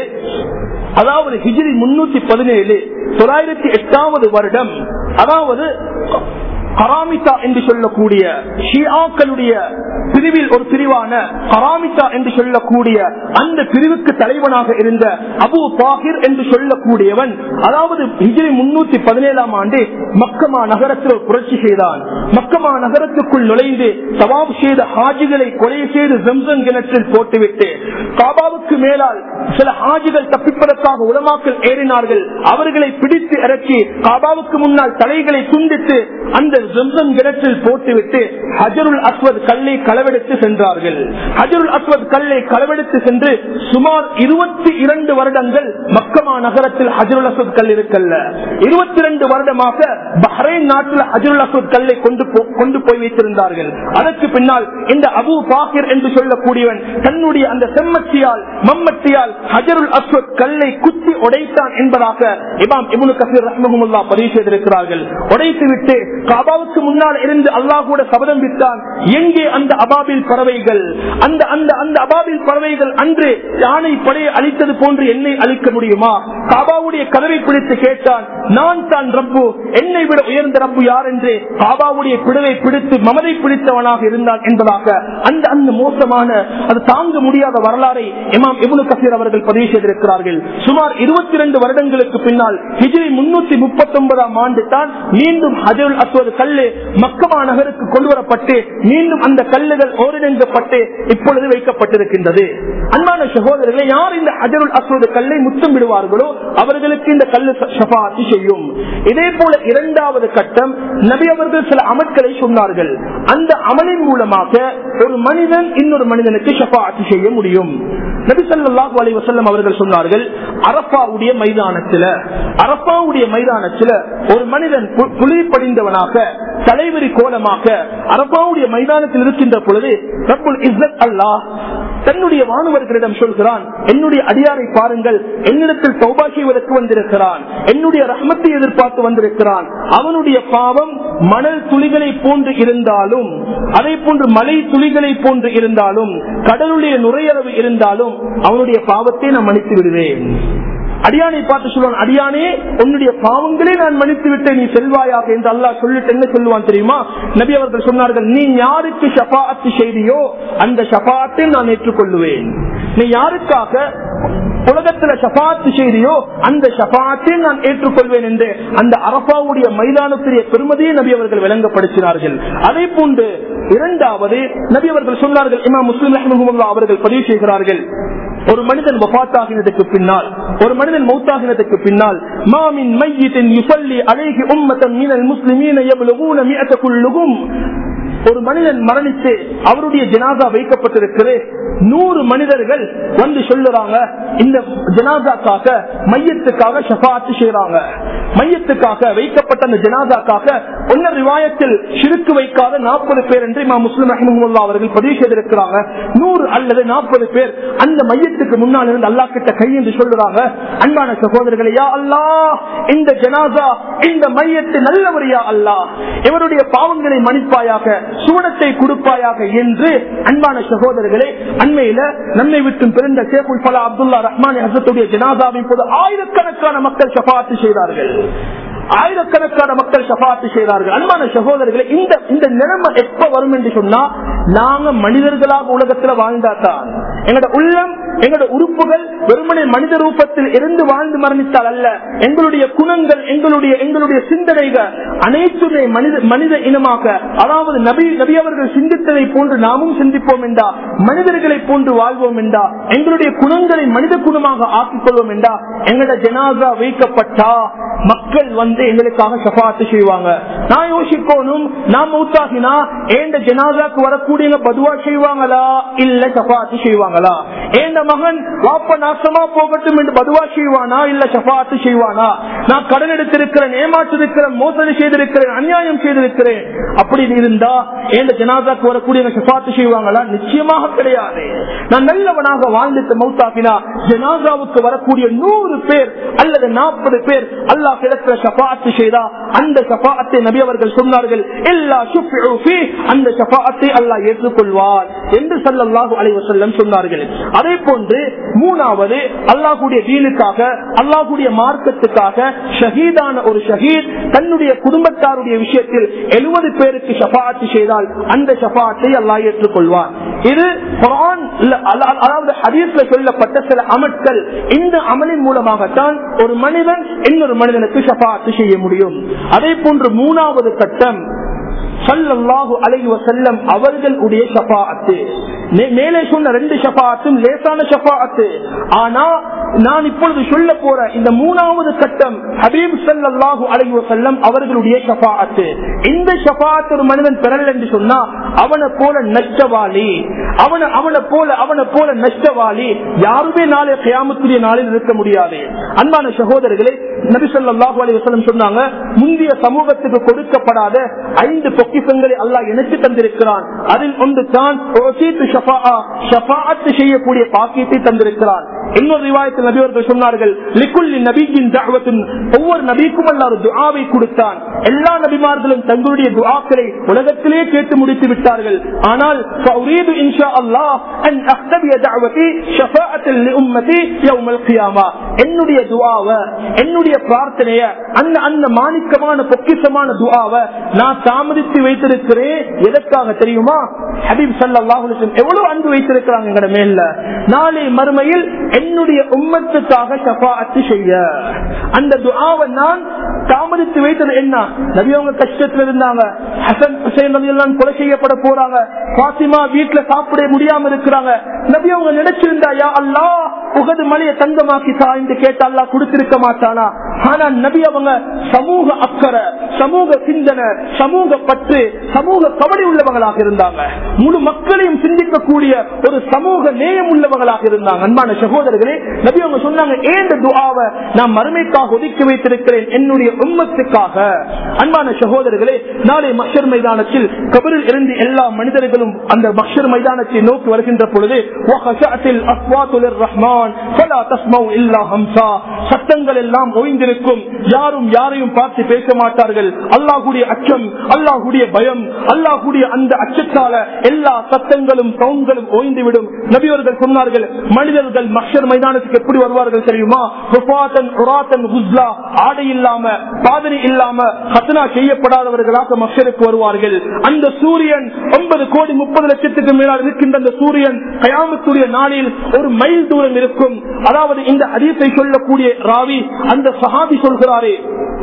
அதாவது ஹிஜ்ரி முன்னூத்தி பதினேழு தொள்ளாயிரத்தி எட்டாவது வருடம், அதாவது கராமிதா என்று சொல்லக்கூடிய ஷியாக்களுடைய பிரிவில் ஒரு பிரிவான கராமிதா என்று சொல்லக்கூடிய அந்த பிரிவுக்கு தலைவனாக இருந்த அபு தாஹிர் என்று சொல்லக்கூடியவன், அதாவது ஹிஜ்ரி முன்னூத்தி பதினேழாம் ஆண்டு மக்கமா நகரத்தில் புரட்சி செய்தான். மக்கமா நகரத்துக்குள் நுழைந்து தவாப் செய்த ஹாஜிகளை கொலை செய்து ஜம்சம் கிணற்றில் போட்டுவிட்டு, காபாவுக்கு மேலால் சில ஹாஜிகள் தப்பிப்பதற்காக உலமாக்கள் ஏறினார்கள். அவர்களை பிடித்து இறக்கி காபாவுக்கு முன்னால் தலைகளை துண்டித்து அந்த ஜம்சம் கிணற்றில் போட்டுவிட்டு ஹஜருல் அஸ்வத் கல்லை களவெடுத்து சென்றார்கள். ஹஜருல் அஸ்வத் கல்லை களவெடுத்து சென்று சுமார் இருபத்தி இரண்டு வருடங்கள் மக்கமா நகரத்தில் ஹஜருல் அஸ்வத் கல் இருக்கல்ல. இருபத்தி இரண்டு வருடமாக பஹ்ரைன் நாட்டில் ஹஜருல் அஸ்வத் கல்லை கொண்டு கொண்டு போய் வைத்திருந்தார்கள். அதற்கு பின்னால் இந்த அபு தாஹிர் என்று சொல்லக்கூடியவன் தன்னுடைய அந்த செம்மத்தியால் மம்மத்தியால் ஹஜருல் அஸ்வத் கல்லை குத்தி உடைத்தான் என்பதாக இமாம் இப்னு கஸீர் ரஹ்மஹுல்லாஹ் பதிவு செய்திருக்கிறார்கள். உடைத்துவிட்டு காபாவுக்கு முன்னால் இருந்து அல்லாஹ் கூட சபதம் விட்டான், எங்கே அந்த அபாபில் பறவைகள், அந்த அந்த அந்த அபாபில் பறவைகள் அன்று யானை படையை அழித்தது போன்று என்னை அழிக்க முடியுமா? காபாவுடைய கதவை பிடித்து கேட்டான், நான் தான் ரப்பு, என்னை விட உயர்ந்த ரப்பு யார் என்று காபாவுடைய பிடவை பிடித்து மமதை பிடித்தவனாக இருந்தான் என்பதாக அந்த அந்த மோசமான அது தாங்க முடியாத வரலாறை இமாம் இப்னு கஸீர் அவர்கள் பதிவு செய்திருக்கிறார்கள். சுமார் இருபத்தி இரண்டு வருடங்களுக்கு பின்னால் ஹிஜ்ரி முன்னூத்தி முப்பத்தி ஒன்பதாம் ஆண்டு தான் மீண்டும் ஹஜருல் அஸ்வத் கல்லு மக்கமா நகருக்கு கொண்டு வரப்பட்டு மீண்டும் அந்த கல்லுகள் ஓரிணங்கப்பட்டு இப்பொழுது வைக்கப்பட்டிருக்கின்றது. அன்பான சகோதரர்களை, யார் இந்த ஹஜருல் அஸ்வத் கல்லை முத்தம் விடுவார்களோ அவர்களுக்கு இந்த கல்லு ஷஃபாஅத் செய்யும். இதே போல இரண்டாவது கட்டம், நபி அவர்கள் சில அமல்களை சொன்னார்கள். அந்த அமலின் மூலமாக ஒரு மனிதன் இன்னொரு மனிதனுக்கு ஷஃபாஅத் செய்ய முடியும். நபி ஸல்லல்லாஹு அலைஹி வஸல்லம் அவர்கள் சொன்னார்கள், அரஃபாவுடைய மைதானத்தில் அரஃபாவுடைய மைதானத்தில் ஒரு மனிதன் புலி படிந்தவனாக தலைவரி கோலமாக அரஃபாவுடைய மைதானத்தில் இருக்கின்ற பொழுது ரப்புல் இஸ்ஸத் அல்லாஹ் தன்னுடைய வானவர்களிடம் சொல்கிறான், என்னுடைய அடியாரை பாருங்கள், என்னிடத்தில் தௌபா செய்வதற்கு வந்திருக்கிறான், என்னுடைய ரஹ்மத்தை எதிர்பார்த்து வந்திருக்கிறான். அவனுடைய பாவம் மணல் துளிகளை போன்று இருந்தாலும், அதே போன்று மலை துளிகளை போன்று இருந்தாலும், கடலுடைய நுரையளவு இருந்தாலும் அவனுடைய பாவத்தை நான் மன்னித்து விடுவேன். அடியானை பார்த்து சொல்லுவான், அடியானே உன்னுடைய பாவங்களே நான் மன்னித்து விட்டேன், நீ செல்வாயாக என்று அல்லாஹ் சொல்லிட்டு என்ன சொல்லுவான் தெரியுமா? நபி அவர்கள் சொன்னார்கள், நீ யாருக்கு ஷஃபாஅத் செய்தியோ அந்த ஷஃபாஅத்தை நான் ஏற்றுக்கொள்ளுவேன். நீ யாருக்காக உலகத்துல ஷஃபாஅத் செய்தியோ அந்த ஷஃபாஅத்தை நான் ஏற்றுக்கொள்வேன் என்று அந்த அரஃபாவுடைய மைதானத்துடைய பெருமதியை நபி அவர்கள் விளங்கப்படுத்தினார்கள். அதே போன்று இரண்டாவது நபி அவர்கள் சொன்னார்கள், இமாம் முஸ்லிம் ரஹ்மத்துல்லாஹி அவர்கள் பதிவு செய்கிறார்கள், ஒரு மனிதன் வஃபாத்தாகினதுக்கு பின்னால், ஒரு மனிதன் மௌத்தாகினதுக்கு பின்னால், மாமின் மையித்தின் யுஸல்லி அலைஹி உம்மத்தன் மினல் முஸ்லிமீன யப்லுகூன மிஅத குல்லுஹும், ஒரு மனிதன் மரணித்து அவருடைய ஜனாசா வைக்கப்பட்டிருக்கிறது. நூறு மனிதர்கள் வந்து சொல்லுறாங்க, இந்த ஜனாசாக்காக மையத்துக்காக ஷஃபாஅத் செய்றாங்க, மையத்துக்காக வைக்கப்பட்ட அந்த ஜனாசாக்காக ஒன்ன ரிவாயத்தில் ஷிர்க் வைக்காத நாற்பது பேர் என்று இமாம் முஸ்லிம் ரஹ்மத்துல்லாஹி அவர்கள் பதிவு செய்திருக்கிறாங்க. நூறு அல்லது நாற்பது பேர் அந்த மையத்துக்கு முன்னால் இருந்து அல்லாஹ் கிட்ட கை என்று சொல்லுறாங்க, அன்பான சகோதரர்களே, யா அல்லாஹ் இந்த ஜனாசா இந்த மையத்து நல்லவர், யா அல்லாஹ் இவருடைய பாவங்களை மன்னிப்பாயாக, சூனத்தை கொடுப்பாயாக என்று. அன்பான சகோதரர்களே, அண்மையில நம்மை விட்டு பிறந்த ஷேகுல் ஃபலா அப்துல்லா ரஹ்மானி ஹஸரத்துடைய ஜனாசாவின் போது ஆயிரக்கணக்கான மக்கள் ஷஃபாஅத் செய்தார்கள், ஆயிரக்கணக்கான மக்கள் ஷஃபாஅத் செய்தார்கள். அன்பான சகோதரர்களே, இந்த இந்த நிலைமை எப்ப வரும் என்று சொன்னா, நாங்க மனிதர்களாக உலகத்துல வாழ்ந்தாதான் எங்களோட உள்ளம் எங்களோட உறுப்புகள் வெறுமனே மனித ரூபத்தில் இருந்து வாழ்ந்து மரணித்தால் அல்ல, எங்களுடைய குணங்கள் எங்களுடைய எங்களுடைய சிந்தனைகள் அனைத்துமே மனித மனித இனமாக, அதாவது நபி நபி அவர்கள் சிந்தித்ததை போன்று நாமும் சிந்திப்போம் என்றா, மனிதர்களை போன்று வாழ்வோம் என்றா, எங்களுடைய குணங்களை மனித குணமாக ஆக்கிக் கொள்வோம் என்றா, எங்களோட ஜனாசா வைக்கப்பட்டா மக்கள் வந்து எங்களுக்காக ஷஃபாஅத் செய்வாங்க. நான் யோசிக்கணும், நான் மௌத்தாகினா ஏண்ட ஜனாசாக்கு வரக்கூடிய பதுவா செய்வாங்களா இல்ல ஷஃபாஅத் செய்வாங்களா? ஏண்ட மகன் வாப்ப நாசமா போகட்டும் என்று பதுவா செய்வானா இல்ல ஷஃபாஅத் செய்வானா? நான் கடன் எடுத்திருக்கிறேன், ஏமாற்றிருக்கிறேன், மோசடி செய்திருக்கிறேன், அநியாயம் செய்திருக்கிறேன், அப்படி இருந்தா ஏண்ட ஜனாசாக்கு வரக்கூடிய ஷஃபாஅத் செய்வாங்களா? நிச்சயமாக கிடையாது. நான் நல்லவனாக வாழ்ந்துட்டு மௌத்தாகினா ஜனாசாவுக்கு வரக்கூடிய நூறு பேர் அல்லது நாற்பது பேர் அல்லாஹ் கிடக்கிற ஷஃபாஅத் செய்தா அந்த ஷஃபாஅத்தை நபி அவர்கள் சொன்னார்கள், எல்லா ஷுஃபிஉ ஃபீ, அந்த ஷஃபாஅத்தை அல்லாஹ் ஏற்றுக்கொள்வார் என்று ஸல்லல்லாஹு அலைஹி வஸல்லம் சொன்னார்கள். அதே போன்று மூணாவது, அல்லாஹ்வுடைய தீனுக்காக அல்லாஹ்வுடைய மார்க்கத்துக்காக ஷஹீதான ஒரு ஷஹீத் தன்னுடைய குடும்பத்தாருடைய விஷயத்தில் எழுபது பேருக்கு ஷஃபாஅத் செய்தால் அந்த ஷஃபாஅத்தை அல்லாஹ் ஏற்றுக்கொள்வார். இது குர்ஆன் அதாவது ஹதீஸ்ல சொல்லப்பட்ட சில அமல்கள். இந்த அமலின் மூலமாகத்தான் ஒரு மனிதன் இன்னொரு மனிதனுக்கு ஷஃபாஅத் செய்ய முடியும். அதே போன்று மூணாவது கட்டம் ஸல்லல்லாஹு அலைஹி வஸல்லம் அவர்களுடைய ஷஃபாஅத். மேலே சொன்ன ரெண்டு ஷஃபாஅத்தும் லேசான ஷஃபாஅத். ஆனா நான் இப்பொழுது சொல்ல போற இந்த மூணாவது கட்டம் ஹபீப் ஸல்லல்லாஹு அலைஹி வஸல்லம் அவர்களுடைய ஷஃபாஅத். இந்த ஷஃபாஅத் ஒரு மனிதன் பெறல என்று சொன்னா அவனை போல நஷ்டவாளி, அவன அவனை போல அவனை போல நஷ்டவாளி யாருமே நாளை கியாமத்துடைய நாளில் இருக்க முடியாது. அன்பான சகோதரர்களே, நபி ஸல்லல்லாஹு அலைஹி வஸல்லம் சொன்னாங்க, முந்தைய சமூகத்துக்கு கொடுக்கப்படாத ஐந்து பொக்கிஷங்களை அல்லாஹ் எனக்கு தந்திருக்கிறான். அதில் ஒன்று தான் ஷஃபாஅத் செய்யக்கூடிய பாக்கியத்தை தந்திருக்கிறான். இன்னொரு ரிவாயத்தில் நபி அவர்கள் சொன்னார்கள், லிக்குல்லி நபியின் தஅவத்துன், ஒவ்வொரு நபிக்கும் அல்லாஹ் ஒரு துஆவை கொடுத்தான். எல்லா நபிமார்களும் தங்களுடைய துஆக்களை உலகத்திலே கேட்டு முடித்து விட்டார்கள். ஆனால் ஃபஉரீது இன்ஷா அல்லாஹ் அன் அக்தபிய தஅவதி ஷஃபாஅத்தன் லிஉம்மதி யௌமல் கியாமா, என்னுடைய துஆவை, என்னுடைய பிரார்த்தனைய, அந்த அந்த மாணிக்கமான பொக்கிஷமான துஆவை நான் தாமதித்து வைத்திருக்கிறேன். எதற்காக தெரியுமா? ஹபீப் ஸல்லல்லாஹு அலைஹி வஸல்லம் எவ்வளவு அன்பு வைத்திருக்கிறாங்க எங்கட மேல. நாளை மறுமையில் என்னுடைய உம்மத்துக்காக ஷஃபாஅத் செய்ய அந்த துஆவை நான் தாமதித்து வைத்தது என்ன? நபி அவங்க கஷ்டத்தில் இருந்தாங்க, ஹசன் ஹுசைன் ரலியல்லாஹு கொலை செய்யப்பட போறாங்க, பாத்திமா வீட்டுல சாப்பிட முடியாம இருக்கிறாங்க. நபி அவங்க நினைச்சிருந்தா யா அல்லாஹ் உகது மலையை தங்கமாக்கி தா என்று கேட்ட அல்லாஹ் கொடுத்திருக்க மாட்டானா? ஆனா நபி அவங்க சமூக அக்கறை, சமூக சிந்தனை, சமூக பற்று, சமூக கவலை உள்ளவங்களாக இருந்தாங்க. முழு மக்களையும் சிந்திக்கக்கூடிய ஒரு சமூக நேயம் உள்ளவங்களாக இருந்தாங்க. அன்பான சகோதரர்களே, நபி அவங்க சொன்னாங்க ஏன் துஆவை நான் மறுமைக்காக ஒதுக்கி வைத்திருக்கிறேன், என்னுடைய உம்மத்துக்காக. அன்பான சகோதரர்களே, நாளை மஹ்ஷர் மைதானத்தில் கபரில் இருந்து எல்லா மனிதர்களும் அந்த மஹ்ஷர் மைதானத்தை நோக்கி வருகின்ற பொழுது சத்தங்கள் எல்லாம் ஓய்ந்திருக்கும், யாரும் யாரையும் பார்த்து பேச மாட்டார்கள். அல்லாஹ்வுடைய அச்சம், அல்லாஹ்வுடைய பயம், அல்லாஹ்வுடைய அந்த அச்சத்தால எல்லா சத்தங்களும் சவுண்ட்களும் ஓய்ந்துவிடும். நபி அவர்கள் சொன்னார்கள், மனிதர்கள் மஹ்ஷர் மைதானத்துக்கு எப்படி வருவார்கள் தெரியுமா? ஆடை இல்லாம, பாதனை இல்லாம, ஹத்னா செய்யப்படாதவர்களாக மஹ்ஷருக்கு வருவார்கள். அந்த சூரியன் ஒன்பது கோடி முப்பது லட்சத்துக்கு மேலால் இருக்கின்ற அந்த சூரியன் கயாமத்துடைய நாளில் ஒரு மைல் தூரம் இருக்கும். அதாவது இந்த ஹதீஸை சொல்லக்கூடிய ராவி அந்த சஹாபி சொல்கிறாரே,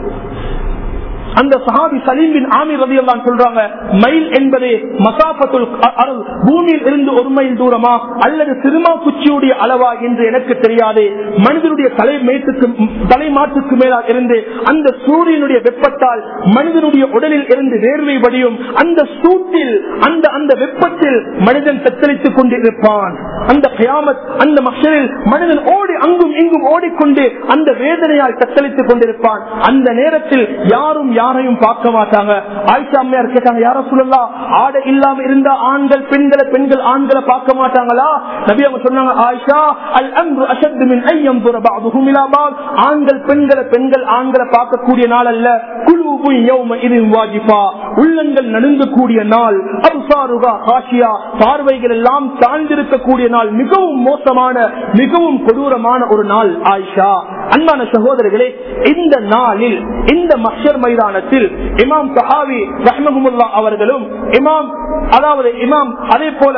அந்த சஹாபி சலீம் பின் ஆமிர் ரலியல்லாஹு அன்ஹு சொல்றாங்க, மைல் என்பது மசாஃபத்துல் அர்த், பூமியில் இருந்து ஒரு மைல் தூரமா அல்லது சிறுமா குச்சியுடைய அளவா என்று எனக்கு தெரியாது. மனிதனுடைய தலை மேட்டுக்கு தலை மாற்றுக்கு மேலால் இருந்து அந்த சூரியனுடைய வெப்பத்தால் மனிதனுடைய உடலில் இருந்து வேர்வை வடியும். அந்த சூட்டில், அந்த அந்த வெப்பத்தில் மனிதன் தத்தளித்துக் கொண்டிருப்பான். அந்த கியாமத், அந்த மஹ்ஷரில் மனிதன் ஓடி அங்கும் இங்கும் ஓடிக்கொண்டு அந்த வேதனையால் தத்தளித்துக் கொண்டிருப்பான். அந்த நேரத்தில் யாரும் யாரையும் பார்க்க மாட்டாங்க. ஆயிஷா அம்மையார் கேட்டாங்க, யார சொல்லலாம், ஆடை இல்லாம இருந்த ஆண்கள் பெண்களை, பெண்கள் ஆண்களை பார்க்க மாட்டாங்களா? நபி அவங்க சொன்னாங்க, ஆயிஷா அல் அம்ரு அஷத்து மின் ஐ யன்துர பஅதுஹும் இலா பஅத், ஆண்கள் பெண்களை, பெண்கள் ஆண்களை பார்க்கக்கூடிய நாள் அல்ல. குலூபு யௌமஇதின் வாஜிஃபா, உள்ளங்கள் நடுங்கக்கூடிய நாள். அப்சாருஹா காஷியா, பார்வைகள் எல்லாம் தாழ்ந்திருக்கக்கூடிய நாள். மிகவும் மோசமான, மிகவும் கொடூரமான ஒரு நாள் ஆயிஷா. அன்பான சகோதரர்களே, இந்த நாளில், இந்த மஹ்ஷர் மைதானத்தில் இமாம் தஹாவி ரஹ்மஹுல்லாஹ் அவர்களும், இமாம் அதாவது இமாம் அதே போல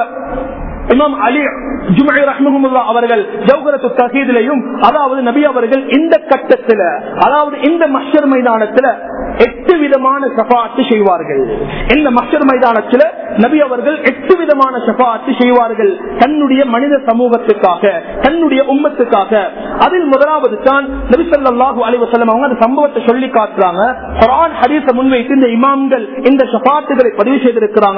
இமாம் அலி ஜும்ஐ ரஹ்மஹுல்லாஹ் அவர்கள் ஜௌஹரத்து தஹீதிலையும், அதாவது நபி அவர்கள் இந்த கட்டத்துல, அதாவது இந்த மஹ்ஷர் மைதானத்துல எட்டு விதமான ஷஃபாஅத் செய்வார்கள். இந்த மஹ்ஷர் மைதானத்துல நபி அவர்கள் எட்டு விதமான ஷஃபாஅத் செய்வார்கள் தன்னுடைய மனித சமூகத்துக்காக, தன்னுடைய உம்மத்துக்காக. அதில் முதலாவது தான் நபி ஸல்லல்லாஹு அலைஹி வஸல்லம் அவங்க அந்த சம்பவத்தை சொல்லி காட்டுறாங்க. குர்ஆன் ஹதீஸை முன்வைத்து இந்த இமாம்கள் இந்த ஷஃபாஅத்துகளை பதிவு செய்திருக்கிறாங்க.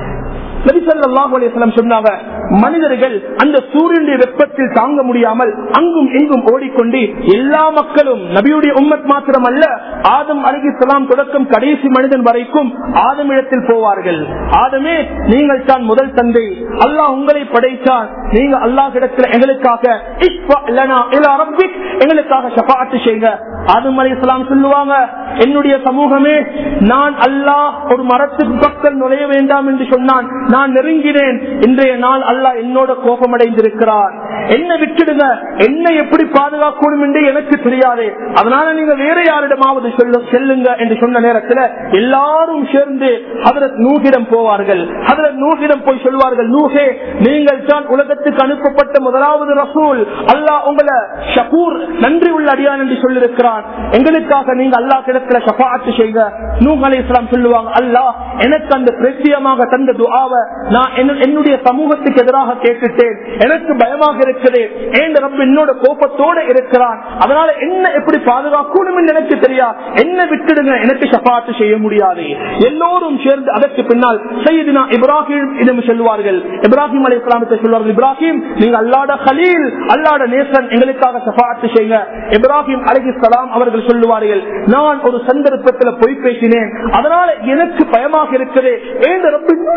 நபி ஸல்லல்லாஹு அலைஹி வஸல்லம் சொன்னாங்க, மனிதர்கள் அந்த சூரியனுடைய வெப்பத்தில் தாங்க முடியாமல் அங்கும் எங்கும் ஓடிக்கொண்டு எல்லா மக்களும், நபியுடைய உம்மத் மாத்திரம் அல்ல, ஆதம் அலைஹிஸ்ஸலாம் தொடக்கம் கடைசி மனிதன் வரைக்கும் ஆதம் இடத்தில் போவார்கள். ஆதமே, நீங்கள் தான் முதல் தந்தை, அல்லாஹ் உங்களை படைத்தான், நீங்க அல்லாஹ் இடத்துல எங்களுக்காக இஷ்ஃபா லனா இலா ரப்பிக், எங்களுக்காக ஷஃபாஅத் செய்யுங்க. ஆதம் அலைஹிஸ்ஸலாம் சொல்லுவாங்க, என்னுடைய சமூகமே, நான் அல்லாஹ் ஒரு மரத்துக்கு பக்கம் நுழைய வேண்டாம் என்று சொன்னான், நான் நெருங்கினேன். இன்றைய நாள் அல்லாஹ் என்னோட கோபம் அடைந்திருக்கிறார், என்ன விட்டுடுங்க, என்ன எப்படி பாதுகாக்கணும் என்று எனக்கு தெரியாது, அதனால நீங்க வேற யாரிடமாவது செல்லுங்க என்று சொன்ன நேரத்தில் எல்லாரும் சேர்ந்து ஹதரத் நூஹிடம் போவார்கள். ஹதரத் நூஹிடம் போய் சொல்வார்கள், நூஹே, நீங்கள் தான் உலகத்துக்கு அனுப்பப்பட்ட முதலாவது ரசூல், அல்லாஹ் உங்களை ஷகூர், நன்றி உள்ள அடியான் என்று சொல்லியிருக்கிறான், எங்களுக்காக நீங்க அல்லாஹ் கிடத்துல ஷஃபாஅத் செய்யுங்க. நூஹ் அலைஹிஸ்ஸலாம் சொல்லுவாங்க, அல்லாஹ் எனக்கு அந்த பிரத்யேகமாக தந்த துஆவை நான் என்னுடைய சமூகத்துக்கு எதிராக கேட்டுட்டேன், எனக்கு பயமாக இருக்குது, ஏன் ரப்ப என்னோட கோபத்தோட இருக்கிறான், அதனால என்ன எப்படி பாதுகாக்கணும் என்று எனக்கு தெரியா, என்ன விட்டுடுங்க, எனக்கு ஷஃபாஅத் செய்ய முடியாது. எல்லோரும் சேர்ந்து அதற்கு பின்னால் சையதுனா இப்ராஹிம் இடம் சொல்வார்கள். இப்ராஹிம் அலைஹிஸ்ஸலாத்தை சொல்வார்கள், இப்ராஹிம், நீங்க அல்லாஹ்வுடைய கலீல், அல்லாஹ்வுடைய நேசன், எங்களுக்காக ஷஃபாஅத் செய்யுங்க. இப்ராஹிம் அலைஹிஸ்ஸலாம் அவர்கள் சொல்லுவார்கள், நான் ஒரு சந்தர்ப்பத்தில் பொய் பேசினேன், அதனால எனக்கு பயமாக இருக்குது, ஏன் ரப்ப என்னோட கோபத்தை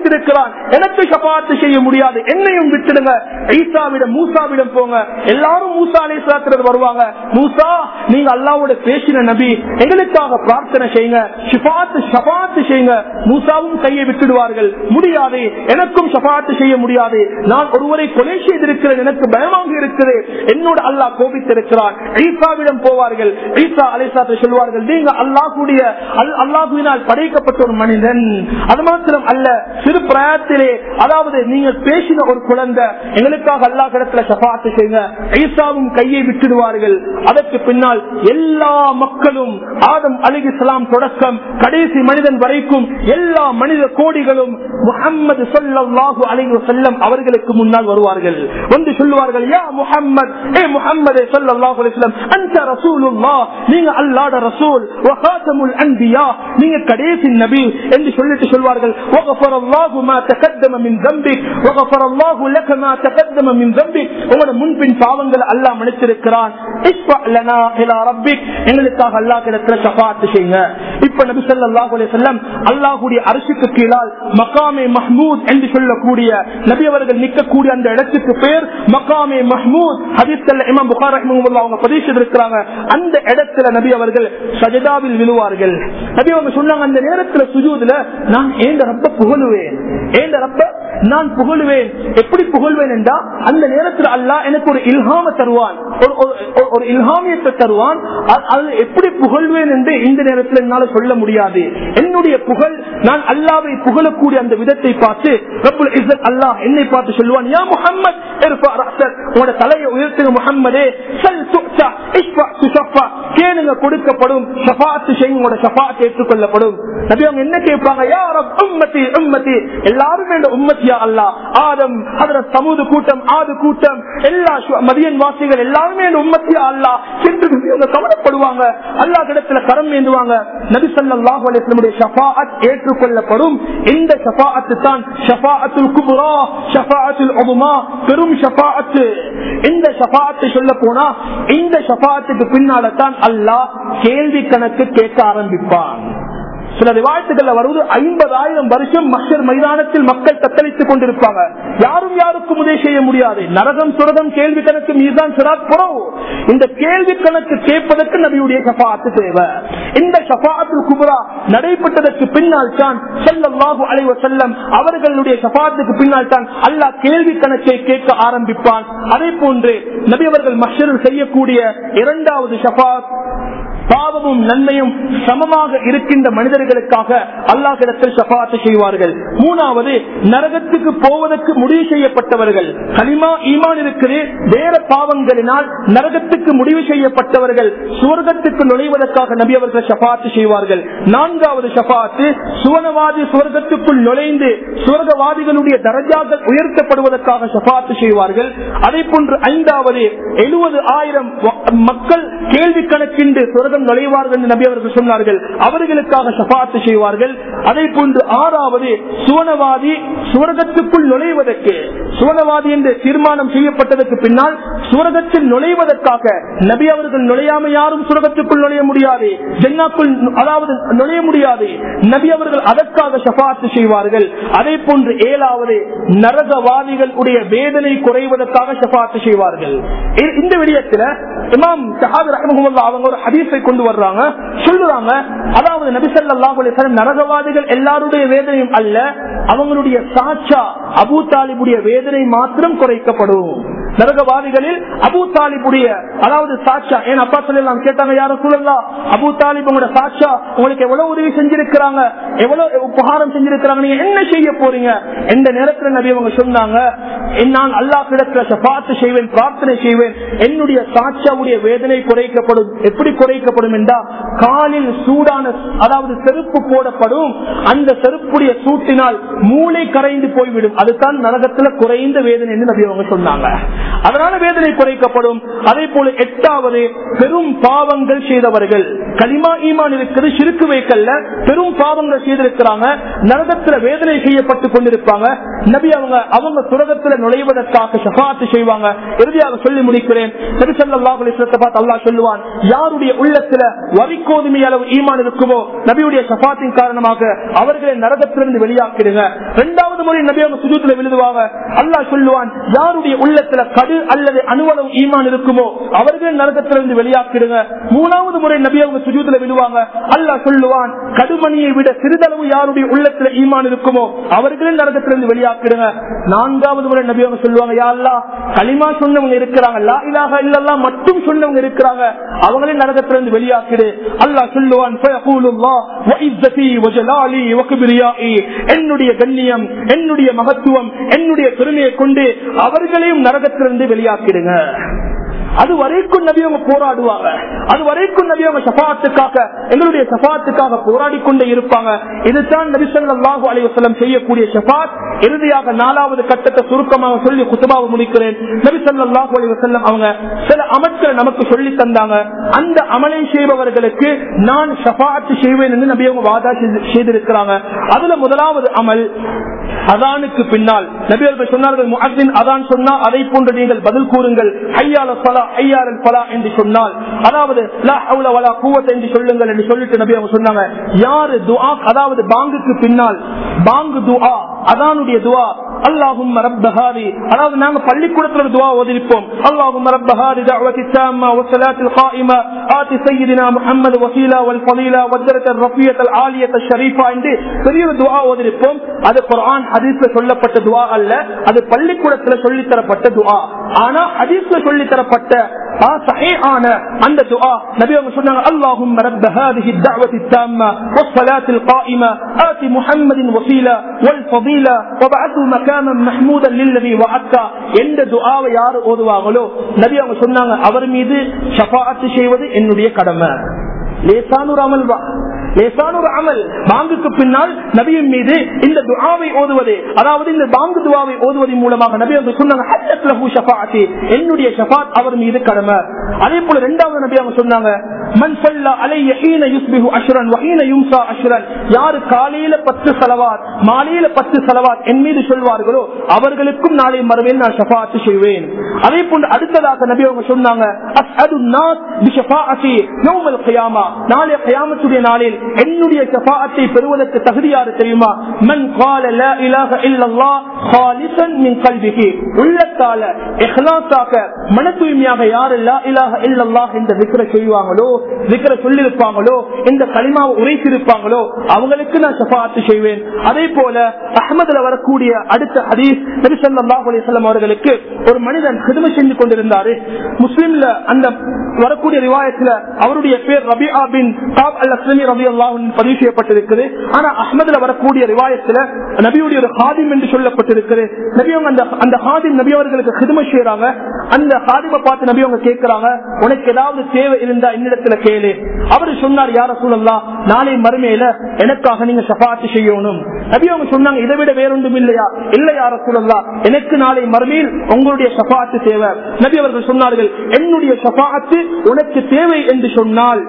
கோபித்திருக்கிறான், எனக்கு ஷஃபாஅத் செய்ய முடியாது, என்னையும் விட்டுடுங்க. ஈசாவிடம் மூசாவிடம் போங்க. எல்லாரும் மூசா அலைஹிஸ்ஸலாத்து வருவாங்க. மூசா, நீங்க அல்லாஹ்வோட பேசின நபி, எங்களுக்காக பிரார்த்தனை செய்யுங்க, ஷஃபாஅத் ஷஃபாஅத் செய்யுங்க. மூசாவும் கையை விட்டுடுவார்கள். முடியாது, எனக்கும் ஷஃபாஅத் செய்ய முடியாது, நான் ஒருவரை கொலை செய்திருக்கிறேன், எனக்கு பயமாக இருக்குது, என்னோட அல்லாஹ் கோபித்திருக்கிறான். ஈசாவிடம் போவார்கள். ஈசா அலைஹிஸ்ஸலாத்து சொல்வார்கள், நீங்க அல்லாஹ்வுடைய அல்லாஹ்வினால் படைக்கப்பட்ட ஒரு மனிதன், அது மாத்திரம் அல்ல, சிறு பிராயத்திலே அதாவது நீங்க பேசின ஒரு குழந்தை, எங்களுக்காக அல்லாஹ் இடத்துல ஷஃபாஅத் செய்யுங்க. ஈசாவும் கையை விட்டுடுவார்கள். அதற்கு பின்னால் எல்லா மக்களும் ஆதம் அலைஹிஸ்ஸலாம் தொடக்கம் கடைசி மனிதன் வரைக்கும் எல்லா மனித கோடிகளும் முஹம்மது ஸல்லல்லாஹு அலைஹி வஸல்லம் அவர்களுக்கு முன்னால் வருவார்கள். வந்து சொல்லுவார்கள், யா முஹம்மத், ஏ முஹம்மதே ஸல்லல்லாஹு அலைஹி வஸல்லம், அன்த ரசூலுல்லாஹ், நீங்க அல்லாஹ்வுடைய ரசூல், வ காதமுல் அன்பியா, நீங்க கடைசி நபி என்று சொல்லிட்டு சொல்வார்கள். வகஃபரல்லாஹு மா தகத்தம மின் தம்பிக் வகஃபரல்லாஹு லக மா தகத்தம மின் தம்பிக், உங்களுடைய முன்பின் பாவங்களை அல்லாஹ் மன்னிச்சிருக்கிறான். இஸ்ஃபா லனா இலா ரப்பிக், எங்களுக்காக அல்லாஹ்விடத்தில் ஷஃபாஅத் செய்யுங்க. இப்ப நபி ஸல்லல்லாஹு அலைஹி வஸல்லம் அல்லாஹ்வுடைய அர்ஷுக்கு கீழால் மகாமே மஹ்மூத் என்று சொல்லக்கூடிய நபி அவர்கள் நிற்கக்கூடிய அந்த இடத்துக்கு பேர் மகாமே மஹ்மூத். ஹதீஸ்ல இமாம் புகாரி ரஹ்மத்துல்லாஹி அவங்க பதிவு செய்திருக்கிறாங்க. அந்த இடத்துல நபி அவர்கள் சஜதாவில் விழுவார்கள். நபி அவங்க சொன்னாங்க, அந்த நேரத்துல சுஜூதுல நான் ஏந்த ரப்ப புகழுவேன், ஏந்த ரப்ப நான் புகழுவேன். எப்படி புகழ்வேன் என்றா, அந்த நேரத்தில் அல்லாஹ் எனக்கு ஒரு இல்ஹாம தருவான், ஒரு இல்ஹாமியத்தை தருவான். அது எப்படி புகழ்வேன் என்று இந்த நேரத்தில் என்னால சொல்ல முடியாது. என்னுடைய புகழ், நான் அல்லாஹ்வை புகழக்கூடிய அந்த விதத்தை பார்த்து ரப்புல் இஸ்ஸத் அல்லாஹ் என்னை பார்த்து சொல்லுவான், யா முஹம்மத் இர்ஃபா ரஅஸக், உங்களுடைய தலையை உயர்த்துங்க முஹம்மதே, சல் துஅதா இஷ்ஃபா துஷஃபா, கேளுங்க கொடுக்கப்படும், ஷஃபாஅத் செய்யுங்க, உங்களுடைய ஷஃபாஅத் ஏற்றுக்கொள்ளப்படும். நபி அவங்க என்ன கேட்பாங்க, யா ரப் உம்மதி உம்மதி, எல்லாரும் வேண்ட உம்மத் யா அல்லாஹ். ஆதம், ஹஜ்ரத் சமூது கூட்டம், ஆது கூட்டம், எல்லா மதியன் வாசிகள் எல்லாருமே உம்மத் யா அல்லாஹ் என்று கவலைப்படுவாங்க. அல்லாஹ் இடத்துல கரம் ஏந்துவாங்க. நபி ஸல்லல்லாஹு அலைஹி வஸல்லம் ஷஃபாஅத் ஏற்றுக்கொள்ளப்படும். இந்த ஷஃபாஅத் தான் ஷஃபாஅத்துல் குப்ரா, ஷஃபாஅத்துல் உதுமா, பெரும் ஷஃபாஅத். இந்த ஷஃபாஅத் சொல்ல போனா இந்த ஷஃபாஅத்துக்கு பின்னால தான் அல்லாஹ் கேள்வி கணக்கு கேட்க ஆரம்பிப்பான். சில ரிவாயத்துகள்ல வருவது ஐம்பதாயிரம் வருஷம் மஹ்ஷர் மைதானத்தில் மக்கள் தத்தளித்துக் கொண்டிருப்பாங்க. யாரும் யாருக்கும் உதவி செய்ய முடியாது. நரகம் சுரகம் கேள்வி கணக்கு மீதான் சிராத் புறவு. இந்த கேள்வி கணக்கு கேட்பதற்கு நபியுடைய ஷஃபாஅத் தேவை. இந்த ஷஃபாஅத்துல் குப்ரா நடைபெற்றதற்கு பின்னால் தான் ஸல்லல்லாஹு அலைஹி வஸல்லம் அவர்களுடைய ஷஃபாஅத்துக்கு பின்னால் தான் அல்லாஹ் கேள்வி கணக்கை கேட்க ஆரம்பிப்பான். அதே போன்று நபி அவர்கள் மஹ்ஷரில் செய்யக்கூடிய இரண்டாவது ஷஃபாஅத், பாவமும் நன்மையும் சமமாக இருக்கின்ற மனிதர்களுக்காக அல்லாஹ்விடத்தில் ஷஃபாஅத் செய்வார்கள். மூணாவது, நரகத்துக்கு போவதற்கு முடிவு செய்யப்பட்டவர்கள், கலிமா ஈமான் இருக்குது, வேற பாவங்களினால் நரகத்துக்கு முடிவு செய்யப்பட்டவர்கள் சுவர்க்கத்துக்கு நுழைவதற்காக நபி அவர்கள் ஷஃபாஅத் செய்வார்கள். நான்காவது ஷஃபாஅத், சுவனவாதி சுவர்க்கத்துக்குள் நுழைந்து சுவர்க்கவாதிகளுடைய தரஜாக்கள் உயர்த்தப்படுவதற்காக ஷஃபாஅத் செய்வார்கள். அதே போன்று ஐந்தாவது, எழுபது ஆயிரம் மக்கள் கேள்வி கணக்கின்றி நுழைவார்கள் என்று நபி அவர்கள் சொன்னார்கள். அவர்களுக்காக ஷஃபாஅத் செய்வார்கள். அதே போன்று ஆறாவது, சுவனவாதி சுவர்க்கத்துக்குள் நுழைவதற்கு, சுவனவாதி என்று தீர்மானம் செய்யப்பட்டதற்கு பின்னால் சுவர்க்கத்தில் நுழைவதற்காக நபி அவர்கள் நுழையாம யாரும் சுவர்க்கத்துக்குள் நுழைய முடியாது, ஜன்னாக்குள் அதாவது நுழைய முடியாது. நபி அவர்கள் அதற்காக ஷஃபாஅத் செய்வார்கள். அதே போன்று ஏழாவது, நரகவாதிகளுடைய வேதனை குறைவதற்காக ஷஃபாஅத் செய்வார்கள். இந்த விடயத்தில் இமாம் ஷஹாபி ரஹ்மத்துல்லாஹி அவங்க ஒரு ஹதீஸை கொண்டு வர்றாங்க. சொல்லுறாங்க, அதாவது நபி ஸல்லல்லாஹு அலைஹி வஸல்லம் நரகவாதிகள் எல்லாருடைய வேதனையும் அல்ல, அவங்களுடைய சாச்சா அபூ தாலிபுடைய வேதனை மாத்திரம் குறைக்கப்படும். நரகவாதிகளில் அபூ தாலிபுடைய அதாவது சாச்சா, ஏன் அப்பா சொல்லலாம் கேட்டாங்க, யார சொல்லலாம், அபூ தாலிப் உங்களோட சாச்சா உங்களுக்கு எவ்வளவு உதவி செஞ்சிருக்கிறாங்க, எவ்வளவு உபகாரம் செஞ்சிருக்கிறாங்க, நீங்க என்ன செய்ய போறீங்க? இந்த நேரத்தில் நபி அவங்க சொன்னாங்க, நான் அல்லாஹ்விடத்தில் ஷஃபாஅத் செய்வேன், பிரார்த்தனை செய்வேன், என்னுடைய சாச்சாவுடைய வேதனை குறைக்கப்படும். எப்படி குறைக்கப்படும் என்றா, காலில் சூடான அதாவது செருப்பு போடப்படும், அந்த செருப்புடைய சூட்டினால் மூளை கரைந்து போய்விடும். அதுதான் நரகத்தில் குறைந்த வேதனை என்று நபி அவங்க சொன்னாங்க. அதனால வேதனை குறைக்கப்படும். அதே போல எட்டாவது, பெரும் பாவங்கள் செய்தவர்கள், கலிமா ஈமான் இருக்குது, ஷிர்க் வைக்கல்ல, பெரும் பாவங்கள் செய்திருக்கிறாங்க, நரகத்தில் வேதனை செய்யப்பட்டுக் கொண்டிருப்பாங்க. நபி அவங்க அவங்க சுரகத்தில் நுழைவதற்காக ஷஃபாஅத் செய்வாங்க. இறுதியாக சொல்லி முடிக்கிறேன். நபி ஸல்லல்லாஹு அலைஹி வஸல்லம் பார்த்து அல்லாஹ் சொல்லுவான், யாருடைய உள்ளத்துல வரிக்கோதுமை அளவு ஈமான் இருக்குமோ நபியுடைய ஷஃபாஅத்தின் காரணமாக அவர்களை நரகத்திலிருந்து வெளியாக்கிடுங்க. இரண்டாவது இரண்டாவது முறை நபி அவங்க சுஜூத்ல விழுதுவாங்க. அல்லாஹ் சொல்லுவான், யாருடைய உள்ளத்துல கடு அல்லது அணுவளவு ஈமான் இருக்குமோ அவர்கள் நரகத்திலிருந்து வெளியாக்கிடுங்க. மூணாவது முறை நபி அவங்க சுஜூத்ல விழுவாங்க. அல்லாஹ் சொல்லுவான், கடுமணியை விட சிறிதளவு யாருடைய உள்ளத்துல ஈமான் இருக்குமோ அவர்களின் நரகத்திலிருந்து வெளியாக்கிடுங்க. நான்காவது முறை நபி அவங்க சொல்லுவாங்க, யா அல்லாஹ் கலிமா சொன்னவங்க இருக்கிறாங்க, லா இலாஹா இல்லல்லாஹ் மட்டும் சொன்னவங்க இருக்கிறாங்க, அவங்களின் நரகத்திலிருந்து வெளியாக்கிடு. அல்லாஹ் சொல்லுவான், ஃபயகூலுல்லாஹ் வஇஸ்ஸதி வஜலாலி வகிப்ரியாஇ, என்னுடைய கண்ணியம், என்னுடைய மகத்துவம், என்னுடைய பெருமையை கொண்டு அவர்களையும் நரகத்திலிருந்து வெளியாக்கிடுங்க. அது வரைக்கும் நபி அவங்க போராடுவாங்க. அது வரைக்கும் நபி அவங்க ஷஃபாஅத்துக்காக, எங்களுடைய ஷஃபாஅத்துக்காக போராடி கொண்டே இருப்பாங்க. இதுதான் நபி ஸல்லல்லாஹு அலைஹி வஸல்லம் செய்யக்கூடிய ஷஃபாஅத். இறுதியாக நாலாவது கட்டத்தை சுருக்கமாக சொல்லி குத்பாவை முடிக்கிறேன். நபி ஸல்லல்லாஹு அலைஹி வஸல்லம் அவங்க சில அமல்களை நமக்கு சொல்லி தந்தாங்க. அந்த அமலை செய்பவர்களுக்கு நான் ஷஃபாஅத் செய்வேன் என்று நபி அவங்க வாதா செய்திருக்கிறாங்க. அதுல முதலாவது அமல், அதானுக்கு பின்னால் நபி அவர்கள் சொன்னார்கள், முஅத்தின் அதான் சொன்னா அதை போன்று நீங்கள் பதில் கூறுங்கள், ஹய்யா அலல் ஸலா ஹய்யா அலல் ஃபலாஹ் என்று சொன்னால், அதாவது லா ஹவ்ல வலா குவத்த என்று சொல்லுங்கள் என்று சொல்லிட்டு நபி அவங்க சொன்னாங்க, யாரு துஆ, அதாவது பாங்குக்கு பின்னால் பாங்கு துஆ, அதானுடைய துஆ, அல்லாஹும்ம ரப்ப ஹாதி, அதாவது நாங்க பள்ளிக்கூடத்துல துஆ ஓதிருப்போம், அல்லாஹும்ம ரப்ப ஹாதி தஅவதி தாம்மா வஸ்ஸலாத்தில் காயிமா ஆதி சய்யிதினா முஹம்மது வஸீலா வல் ஃபலீலா வதரத்தல் ரஃபியத்தல் ஆலியத்தல் ஷரீஃபா என்று பெரிய துஆ ஓதிருப்போம். அது குர்ஆன் ஹதீஸ்ல சொல்லப்பட்ட துஆ அல்ல, அது பள்ளிக்கூடத்துல சொல்லி தரப்பட்ட துஆ. ஆனா ஹதீஸ்ல சொல்லி தரப்பட்ட சஹீஹான அந்த துஆ நபி அவங்க சொன்னாங்க, அல்லாஹும்ம ரப்ப ஹாதிஹி தஅவதி தாம்மா வஸ்ஸலாத்தில் காயிமா ஆதி முஹம்மதின் வஸீலா வல் ஃபலீலா வபஅத்ஹு மகாமன் மஹ்மூதன் லில்லதி வஅத்தா. என்ற துஆவை யார் ஓதுவாங்களோ நபி அவங்க சொன்னாங்க, அவர் மீது ஷஃபாஅத் செய்வது என்னுடைய கடமை. லேசானூர் அமல், லேசானூர் அமல். பாங்குக்கு பின்னால் நபியின் மீது இந்த துஆவை ஓதுவது, அதாவது இந்த பாங்கு துஆவை ஓதுவதன் மூலமாக நபி அவங்க சொன்னாங்க, ஹத்தத் லஹு ஷஃபாஅத்தி, என்னுடைய ஷஃபாஅத் அவர் மீது கடமை. அதே போல இரண்டாவது நபி அவங்க சொன்னாங்க, மன் ஸல்ல அலைய ஹீன யுஸ்பிஹு அஷ்ரன் வ ஹீன யும்ஸா அஷ்ரன், யார் காலையில பத்து ஸலவாத் மாலையில பத்து ஸலவாத் என் மீது சொல்வார்களோ அவர்களுக்கும் நாளை மறுமையில் நான் ஷஃபாஅத் செய்வேன். அதே போன்று அடுத்ததாக நபி அவங்க சொன்னாங்க, அஸ்அதுன் நாஸ் பி ஷஃபாஅத்தி யௌமல் கியாமா, நாளை கியாமத்துடைய நாளில் என்னுடைய ஷஃபாஅத்தை பெறுவதற்கு தகுதியாரு தெரியுமா? மன் قال لا اله الا الله خالصا من قلبه, உள்ளத்தால இஹ்லாஸாக மன தூய்மையாக யார் லா இலாஹ இல்லல்லாஹ் என்ற திக்ரை செய்வாங்களோ, திக்ரை சொல்லிருப்பாங்களோ, இந்த கலிமாவை உரைத்திருப்பாங்களோ அவங்களுக்கு நான் ஷஃபாஅத் செய்வேன். அதே போல அஹ்மதுல வரக்கூடிய அடுத்த ஹதீஸ், நபி ஸல்லல்லாஹு அலைஹி வஸல்லம் அவர்களுக்கு ஒரு மனிதன் ஹிதம செஞ்சு கொண்டிருந்தாரு. முஸ்லிம்ல அந்த வரக்கூடிய ரிவாயத்துல அவருடைய பேர் ரபிஆ பின் காப் அல்-அஸ்லமி ரலியல்லாஹு அன்ஹு பதிவு செய்யப்பட்டிருக்கிறது. ஆனா அஹ்மதுல வரக்கூடிய ரிவாயத்துல நபியுடைய ஒரு ஹாதிம் என்று சொல்லப்பட்டிருக்கிறது. நபி அவங்க அந்த அந்த ஹாதிம் நபி அவர்களுக்கு ஹிதமத் செய்றாங்க. அந்த ஹாதிமை பார்த்து நபி அவங்க கேட்கிறாங்க, உனக்கு ஏதாவது தேவை இருந்தா என்னிடத்துல கேளு. அவர் சொன்னார், யா ரசூலல்லாஹ், நாளை மறுமையில எனக்காக நீங்க ஷஃபாஅத் செய்யணும். நபி அவங்க சொன்னாங்க, இதை விட வேறொன்றும் இல்லையா? இல்ல யா ரசூலல்லாஹ், எனக்கு நாளை மறுமையில் உங்களுடைய ஷஃபாஅத் தேவை. நபி அவர்கள் சொன்னார்கள், என்னுடைய ஷஃபாஅத் உனக்கு தேவை என்று சொன்னால்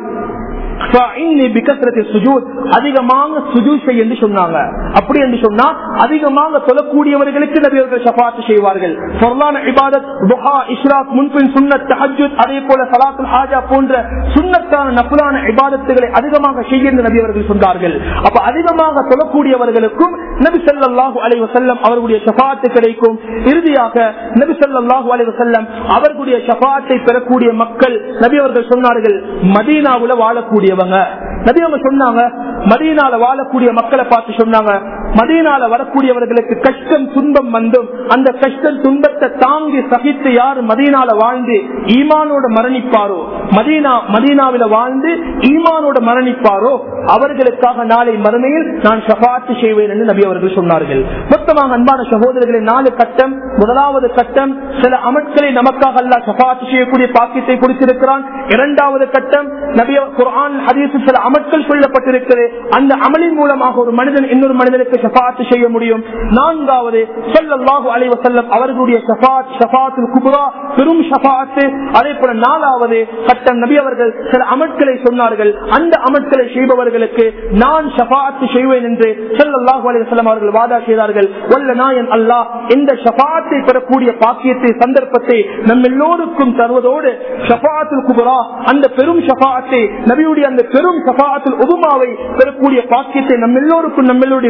அதிகமாக சுஜூத் செய் என்று சொன்னாங்க. அப்படி என்று சொன்னா அதிகமாக தொழக்கூடியவர்களுக்கு நபி அவர்கள் ஷஃபாஅத் செய்வார்கள். ஃபர்லான இபாதத், துஹா, இஷ்ராக், முன்பின் சுன்னத், தஹஜ்ஜுத், அதே போல ஸலாத்துல் ஹாஜா போன்ற சுன்னத்தான நஃபிலான இபாதத்துகளை அதிகமாக செய்ய என்று நபி அவர்கள் சொன்னார்கள். அப்ப அதிகமாக தொழக்கூடியவர்களுக்கும் நபி ஸல்லல்லாஹு அலைஹி வஸல்லம் அவர்களுடைய ஷஃபாஅத் கிடைக்கும். இறுதியாக நபி ஸல்லல்லாஹு அலைஹி வஸல்லம் அவர்களுடைய ஷஃபாஅத்தை பெறக்கூடிய மக்கள் நபி அவர்கள் சொன்னார்கள், மதீனாவுல வாழக்கூடிய நபி அவங்க சொன்னாங்க, மதீனால வாழக்கூடிய மக்களை பார்த்து சொன்னாங்க, மதீனால வரக்கூடியவர்களுக்கு கஷ்டம் துன்பம் வந்தும் அந்த கஷ்டம் துன்பத்தை தாங்கி சகித்து யார் மதீனால வாழ்ந்து ஈமானோட மரணிப்பாரோ, மதீனா மதீனாவில வாழ்ந்து ஈமானோட மரணிப்பாரோ அவர்களுக்காக நாளை மறுமையில் நான் ஷஃபாஅத் செய்வேன் என்று நபி அவர்கள் சொன்னார்கள். மொத்தமாக அன்பான சகோதரர்களை நாலு கட்டம். முதலாவது கட்டம், சில அமல்களை நமக்காக அல்லாஹ் ஷஃபாஅத் செய்யக்கூடிய பாக்கியத்தை கொடுத்திருக்கிறான். இரண்டாவது கட்டம், நபி குர்ஆன் ஹதீஸில் சில அமல்கள் சொல்லப்பட்டிருக்கிறது, அந்த அமலின் மூலமாக ஒரு மனிதன் இன்னொரு மனிதனுக்கு ஷஃபாஅத் செய்ய முடியும். நான்காவது, ஸல்லல்லாஹு அலைஹி வஸல்லம் அவர்களுடைய ஷஃபாஅத், ஷஃபாஅத்துல் குப்ரா, பெரும் ஷஃபாஅத். அதே போல நாலாவது கட்டம், நபி அவர்கள் சில அமல்களை சொன்னார்கள், அந்த அமல்களை செய்பவர்களுக்கு நான் ஷஃபாஅத் செய்வேன் என்று ஸல்லல்லாஹு அலைஹி வஸல்லம் அவர்கள் வாதா செய்தார்கள். வல்ல நாயன் அல்லாஹ் இந்த ஷஃபாஅத்தை பெறக்கூடிய பாக்கியத்தை, சந்தர்ப்பத்தை நம் எல்லோருக்கும் தருவதோடு ஷஃபாஅத்துல் குப்ரா, அந்த பெரும் ஷஃபாஅத்தை, நபியுடைய அந்த பெரும் ஷஃபாஅத்துல் உதுமாவை பெறக்கூடிய பாக்கியத்தை நம் எல்லோருக்கும், நம்ம எல்லோருடைய குடும்பத்துக்கும்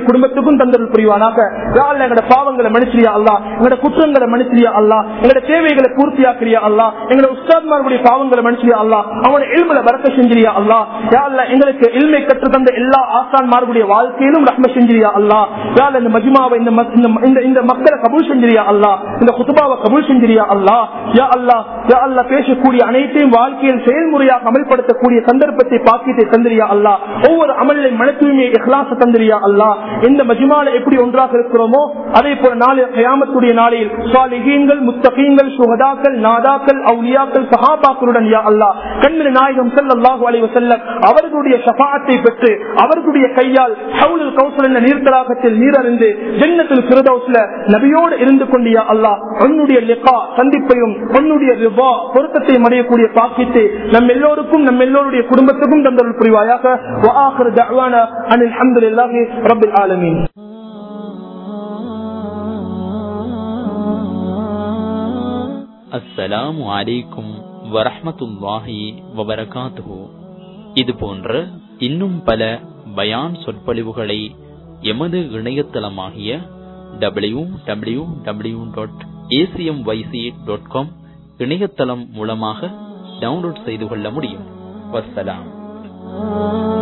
குடும்பத்துக்கும் தந்தல் புரிவானாக. யா அல்லாஹ் எங்களோட பாவங்களை மன்னிச்சியா அல்லாஹ், எங்களோட குற்றங்களை மன்னிச்சியா அல்லாஹ், எங்களோட தேவைகளை பூர்த்தியாக்கிறியா அல்லாஹ், எங்களோட உஸ்தாத்மார்களுடைய பாவங்களை மன்னிச்சியா அல்லாஹ், அவங்களோட இல்முல பரக்கத் செஞ்சிரியா அல்லாஹ். யா அல்லாஹ் எங்களுக்கு இல்மை கற்று தந்த எல்லா ஆசான்மார்களுடைய வாழ்க்கையிலும் ரஹ்மத் செஞ்சிரியா அல்லாஹ். யா அல்லாஹ் இந்த மஜ்மாவை இந்த இந்த மக்களை கபூல் செஞ்சிரியா அல்லாஹ், இந்த குத்பாவை கபூல் செஞ்சிரியா அல்லாஹ். யா அல்லாஹ் யா அல்லாஹ் பேசக்கூடிய அனைத்தையும் வாழ்க்கையில் செயல்முறையாக அமல்படுத்தக்கூடிய சந்தர்ப்பத்தை பாக்கியத்தை தந்திரியா அல்லாஹ். ஒவ்வொரு அமலை மன தூய்மையை இஹ்லாஸ தந்திரியா அல்லாஹ். இந்த மஜ்மால எப்படி ஒன்றாக இருக்கிறோமோ அதே போல நாளை கியாமத்துடைய நாளில் சாலிஹீன்கள், முத்தகீன்கள், சுஹதாக்கள், நாதாக்கள், அவுலியாக்கள், சஹாபாக்களுடன் யா அல்லாஹ் கண்மணி நாயகம் ஸல்லல்லாஹு அலைஹி வஸல்லம் அவர்களுடைய ஷஃபாஅத்தை பெற்று அவர்களுடைய கையால் ஹவுலுல் கௌஸர் என்ற நீர்த்தடாகத்தில் நீரறிந்து ஜன்னத்துல் ஃபிர்தௌஸ்ல நபியோடு இருந்து கொண்டு யா அல்லாஹ் உன்னுடைய லிகா சந்திப்பையும் உன்னுடைய ரிவா பொருத்தத்தை அடையக்கூடிய பாக்கியத்தை நம் எல்லோருக்கும் நம் எல்லோருடைய குடும்பத்துக்கும் தந்தருள் புரிவாயாக. வ ஆகிரு தஅவானா அனில் ஹம்துலில்லாஹி ரப்பில் ஆலமீன். அஸ்ஸலாமு அலைக்கும் வரஹ்மத்துல்லாஹி வபரகாத்துஹு. இது போன்ற இன்னும் பல பயான் சொற்பொழிவுகளை எமது இணையதளமாகிய W W W dot ACM YC dot com இணையதளம் மூலமாக டவுன்லோட் செய்து கொள்ள முடியும். வஸ்ஸலாம்.